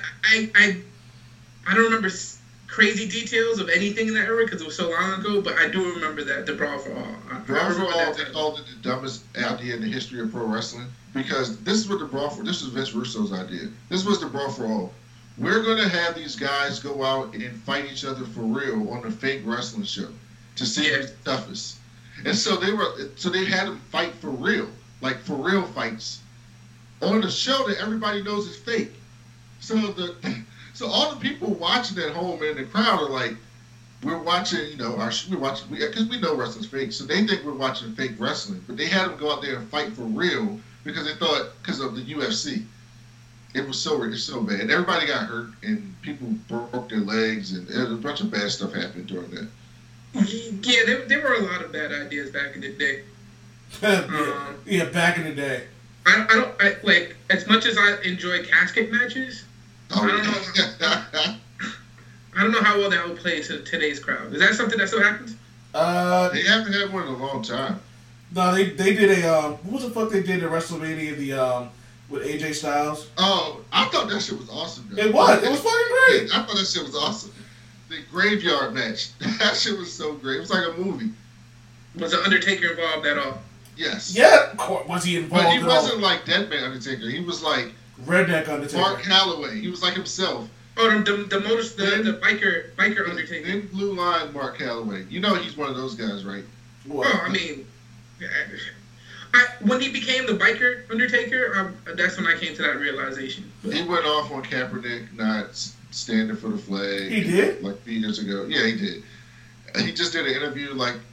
Speaker 4: I don't remember crazy details of anything in that era because it was so long ago, but I do remember that, the Brawl for All.
Speaker 5: Brawl for All, they called it the dumbest idea in the history of pro wrestling because this is what this was Vince Russo's idea. This was the Brawl for All. We're going to have these guys go out and fight each other for real on a fake wrestling show to see who's the toughest. And so they had them fight for real, like for real fights on a show that everybody knows is fake. So all the people watching at home in the crowd are like, we're watching, because we know wrestling's fake, so they think we're watching fake wrestling. But they had them go out there and fight for real because they thought, because of the UFC. It's so bad. Everybody got hurt, and people broke their legs, and a bunch of bad stuff happened during that.
Speaker 4: Yeah, there were a lot of bad ideas back in the day.
Speaker 3: Yeah, back in the day.
Speaker 4: I like, as much as I enjoy casket matches, I don't know how well that would play to today's crowd. Is that something that still happens?
Speaker 5: They haven't had one in a long time.
Speaker 3: No, they did a what the fuck they did at WrestleMania with AJ Styles.
Speaker 5: Oh, I thought that shit was awesome. Though.
Speaker 3: It was fucking great.
Speaker 5: I thought that shit was awesome. The graveyard match, that shit was so great. It was like a movie.
Speaker 4: Was the Undertaker involved at all?
Speaker 5: Yes.
Speaker 3: Yeah, was he involved?
Speaker 5: But he wasn't like Deadman Undertaker. He was like
Speaker 3: Redneck Undertaker.
Speaker 5: Mark Calloway. He was like himself.
Speaker 4: Oh, the biker Undertaker.
Speaker 5: Thin Blue Line Mark Calloway. You know he's one of those guys, right?
Speaker 3: What?
Speaker 4: Oh, I mean, when he became the biker Undertaker, that's when I came to that realization.
Speaker 5: He went off on Kaepernick not standing for the flag.
Speaker 3: He did?
Speaker 5: Like 3 years ago. Yeah, he did. He just did an interview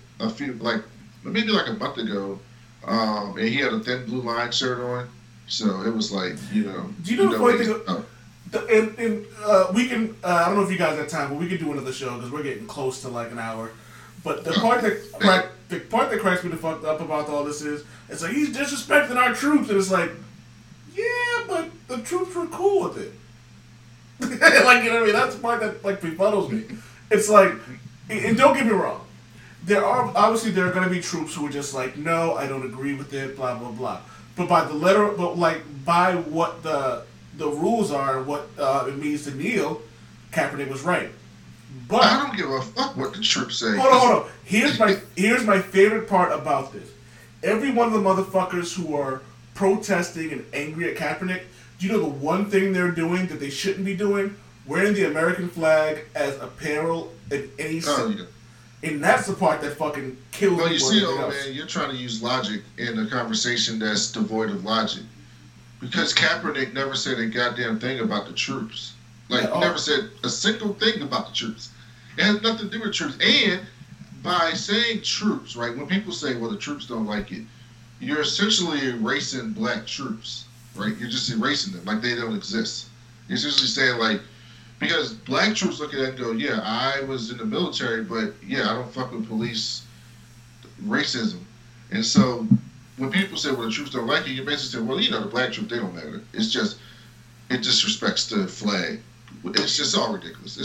Speaker 5: maybe like a month ago, and he had a Thin Blue Line shirt on. So it was like,
Speaker 3: Do you know the funny thing? We can. I don't know if you guys have time, but we can do another show because we're getting close to like an hour. But the part that cracks me the fuck up about all this is, it's like he's disrespecting our troops, and it's like, yeah, but the troops were cool with it. Like, you know what I mean? That's the part that like befuddles me. It's like, and don't get me wrong, there are going to be troops who are just like, no, I don't agree with it, blah blah blah. But by by what the rules are, what it means to kneel, Kaepernick was right. But
Speaker 5: I don't give a fuck what the troops say.
Speaker 3: Hold on. Here's my favorite part about this. Every one of the motherfuckers who are protesting and angry at Kaepernick, do you know the one thing they're doing that they shouldn't be doing? Wearing the American flag as apparel in any sense. Yeah. And that's the part that fucking kills me.
Speaker 5: Well, you see, man, you're trying to use logic in a conversation that's devoid of logic. Because Kaepernick never said a goddamn thing about the troops. He never said a single thing about the troops. It has nothing to do with troops. And by saying troops, right, when people say, well, the troops don't like it, you're essentially erasing black troops, right? You're just erasing them like they don't exist. You're essentially saying, like, because black troops look at that and go, yeah, I was in the military, but, yeah, I don't fuck with police racism. And so when people say, well, the troops don't like it, you basically say, well, the black troops, they don't matter. It's just, it disrespects the flag. It's just all ridiculous.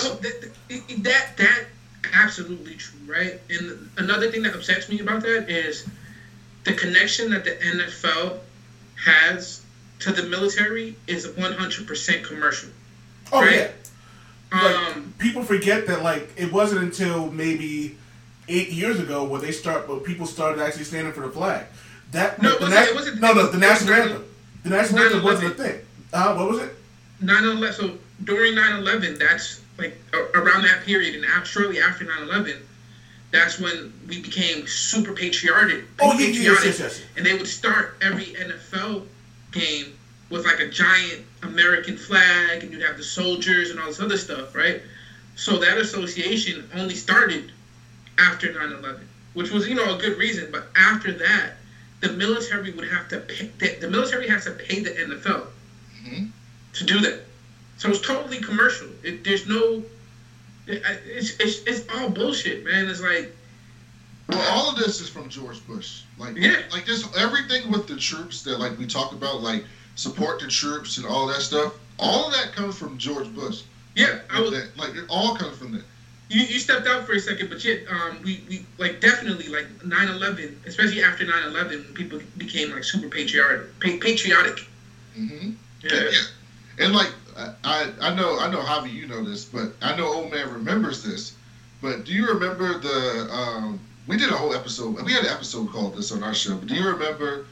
Speaker 4: That absolutely true, right? And another thing that upsets me about that is the connection that the NFL has to the military is 100% commercial.
Speaker 3: Oh,
Speaker 4: right?
Speaker 3: Yeah. People forget that, like, it wasn't until maybe 8 years ago when people started actually standing for the flag. The national anthem. The national anthem wasn't a thing. What was it?
Speaker 4: 9/11. So during 9/11, that's like around that period, and shortly after 9/11, that's when we became super patriotic.
Speaker 3: Yes.
Speaker 4: And they would start every NFL game with like a giant American flag, and you'd have the soldiers and all this other stuff, right? So that association only started after 9/11, which was, a good reason. But after that, the military would have to pay. The military has to pay the NFL to do that. So it's totally commercial. There's no. It's all bullshit, man. It's like.
Speaker 5: Well, all of this is from George Bush. Like this, everything with the troops that like we talk about, like support the troops and all that stuff. All of that comes from George Bush.
Speaker 4: Yeah,
Speaker 5: it all comes from that.
Speaker 4: You stepped out for a second, but yet we like definitely like 9/11, especially after 9/11, when people became like super patriotic.
Speaker 5: Mm-hmm. Yeah. And like I know Javi, you know this, but I know Old Man remembers this. But do you remember the we did a whole episode. We had an episode called this on our show. But do you remember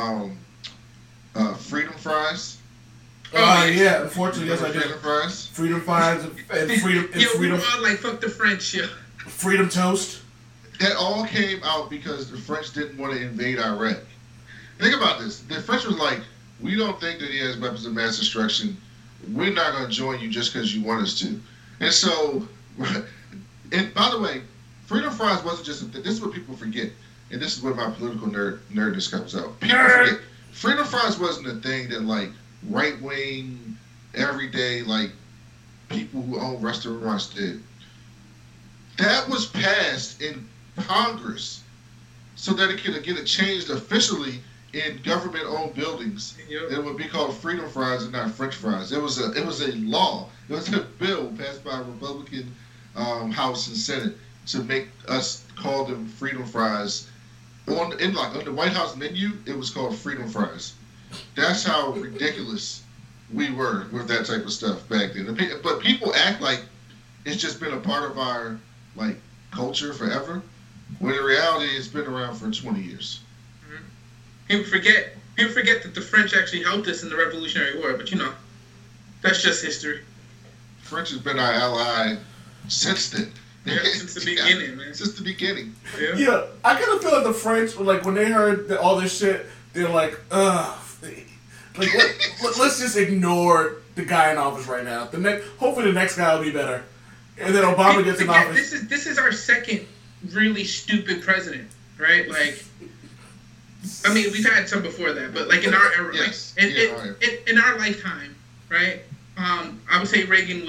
Speaker 5: Freedom Fries?
Speaker 3: Yeah. Unfortunately, yes, I did.
Speaker 5: Freedom Fries.
Speaker 3: Freedom Fries and freedom.
Speaker 4: We were all like, fuck the French, yeah.
Speaker 3: Freedom Toast.
Speaker 5: That all came out because the French didn't want to invade Iraq. Think about this. The French was like, we don't think that he has weapons of mass destruction. we're not going to join you just because you want us to. And so, and by the way, Freedom Fries wasn't just this is what people forget, and this is where my political nerdness comes out. People forget Freedom Fries wasn't a thing that like right wing, everyday like people who own restaurants did. That was passed in Congress so that it could get changed officially in government-owned buildings. Yep. It would be called Freedom Fries and not French fries. It was a law. It was a bill passed by a Republican House and Senate to make us call them Freedom Fries. On the White House menu, it was called Freedom Fries. That's how ridiculous we were with that type of stuff back then. But people act like it's just been a part of our like culture forever, when in reality it's been around for 20 years.
Speaker 4: Mm-hmm. People forget that the French actually helped us in the Revolutionary War, but that's just history.
Speaker 5: French has been our ally since then.
Speaker 4: Yeah, since the beginning, man.
Speaker 5: Since the beginning.
Speaker 3: Yeah, I kind of feel like the French, like when they heard all this shit, they're like, ugh. Like, let's just ignore the guy in office right now. Hopefully the next guy will be better. And then Obama gets in office.
Speaker 4: This is our second really stupid president, right? Like, I mean, we've had some before that, but like in our era,
Speaker 5: yes.
Speaker 4: in our lifetime, right? I would say Reagan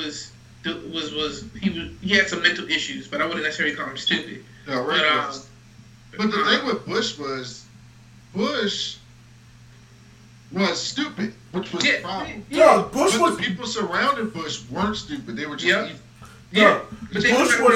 Speaker 4: he had some mental issues, but I wouldn't necessarily call him stupid.
Speaker 5: No, Reagan but the thing with Bush was stupid, which was the problem.
Speaker 3: Yeah, Bush
Speaker 5: but the people surrounding Bush weren't stupid. They were just evil.
Speaker 3: Yeah, Bush was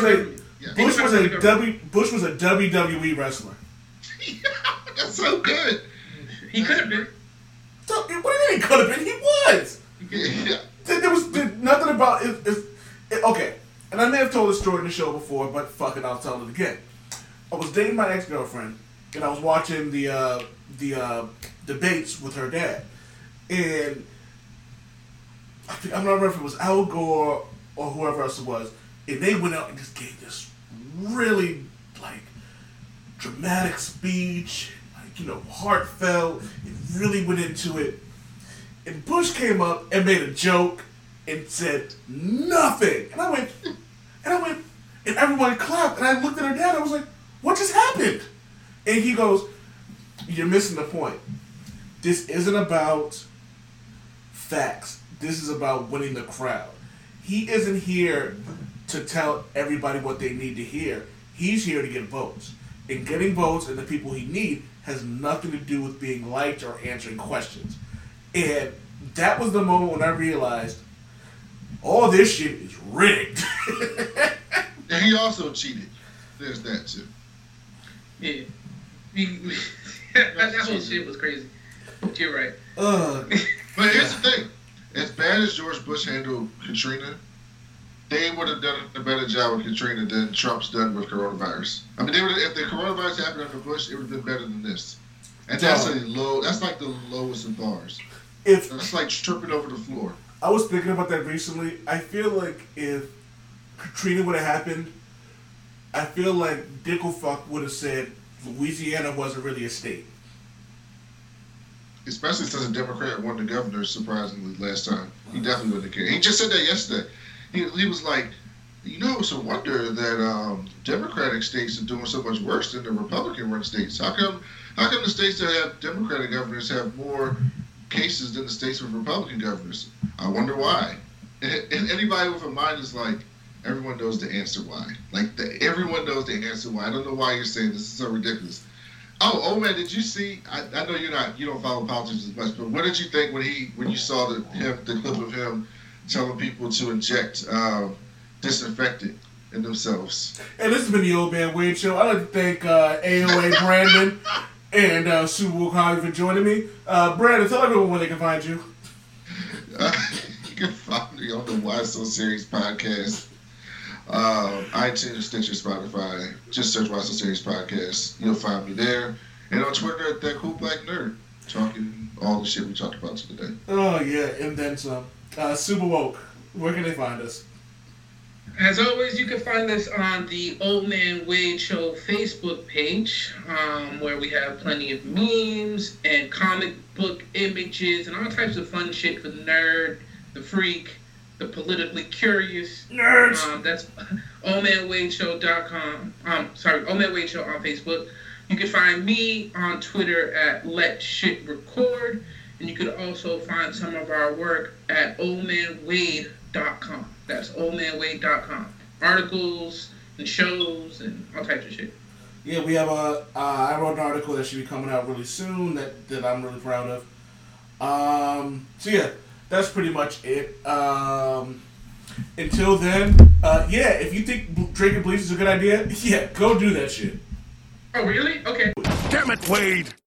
Speaker 3: a WWE wrestler.
Speaker 5: That's so good.
Speaker 4: He could have been.
Speaker 3: What do you mean he could have been? He was.
Speaker 5: Yeah.
Speaker 3: There was nothing about it. Okay, and I may have told this story in the show before, but fuck it, I'll tell it again. I was dating my ex-girlfriend, and I was watching the debates with her dad, and I'm not remember if it was Al Gore or whoever else it was, and they went out and just gave this really like dramatic speech, like heartfelt, and really went into it. And Bush came up and made a joke and said nothing, and I went, and everyone clapped, and I looked at her dad, and I was like, what just happened? And he goes, you're missing the point. This isn't about facts. This is about winning the crowd. He isn't here to tell everybody what they need to hear. He's here to get votes. And getting votes and the people he needs has nothing to do with being liked or answering questions. And that was the moment when I realized all this shit is rigged.
Speaker 5: And he also cheated. There's that too.
Speaker 4: Yeah. That whole shit was crazy. You're right.
Speaker 5: But here's the thing. As bad as George Bush handled Katrina, they would have done a better job with Katrina than Trump's done with coronavirus. I mean, if the coronavirus happened under Bush, it would have been better than this. And that's like the lowest of bars. That's like tripping over the floor.
Speaker 3: I was thinking about that recently. I feel like if Katrina would have happened, I feel like Dickelfuck would have said Louisiana wasn't really a state.
Speaker 5: Especially since a Democrat won the governor, surprisingly, last time. He definitely wouldn't care. He just said that yesterday. He was like, it's a wonder that Democratic states are doing so much worse than the Republican-run states. How come the states that have Democratic governors have more cases than the states with Republican governors? I wonder why. And anybody with a mind is like, everyone knows the answer why. Everyone knows the answer why. I don't know why you're saying this is so ridiculous. Oh man, did you see? I know you don't follow politics as much, but what did you think when you saw the clip of him telling people to inject disinfectant in themselves?
Speaker 3: Hey, this has been the Old Man Wade Show. I'd like to thank AOA Brandon and Super Bowl Holly for joining me. Brandon, tell everyone where they can find you.
Speaker 5: You can find me on the Why So Serious podcast. iTunes, Stitcher, Spotify. Just search Why So Serious Podcast. You'll find me there. And on Twitter at That Cool Black Nerd. Talking all the shit we talked about today.
Speaker 3: Oh, yeah, and then some. Super Woke. Where can they find us?
Speaker 4: As always, you can find us on the Old Man Wade Show Facebook page, where we have plenty of memes and comic book images and all types of fun shit for the nerd the freak, the politically curious.
Speaker 3: Nerds.
Speaker 4: That's oldmanwadeshow.com. Old Man Wade Show on Facebook. You can find me on Twitter at Let Shit Record, and you can also find some of our work at oldmanwade.com. That's oldmanwade.com. Articles and shows and all types of shit.
Speaker 3: Yeah, we have I wrote an article that should be coming out really soon that I'm really proud of. So yeah, that's pretty much it. Until then, if you think drinking bleach is a good idea, yeah, go do that shit.
Speaker 4: Oh, really? Okay.
Speaker 2: Damn it, Wade!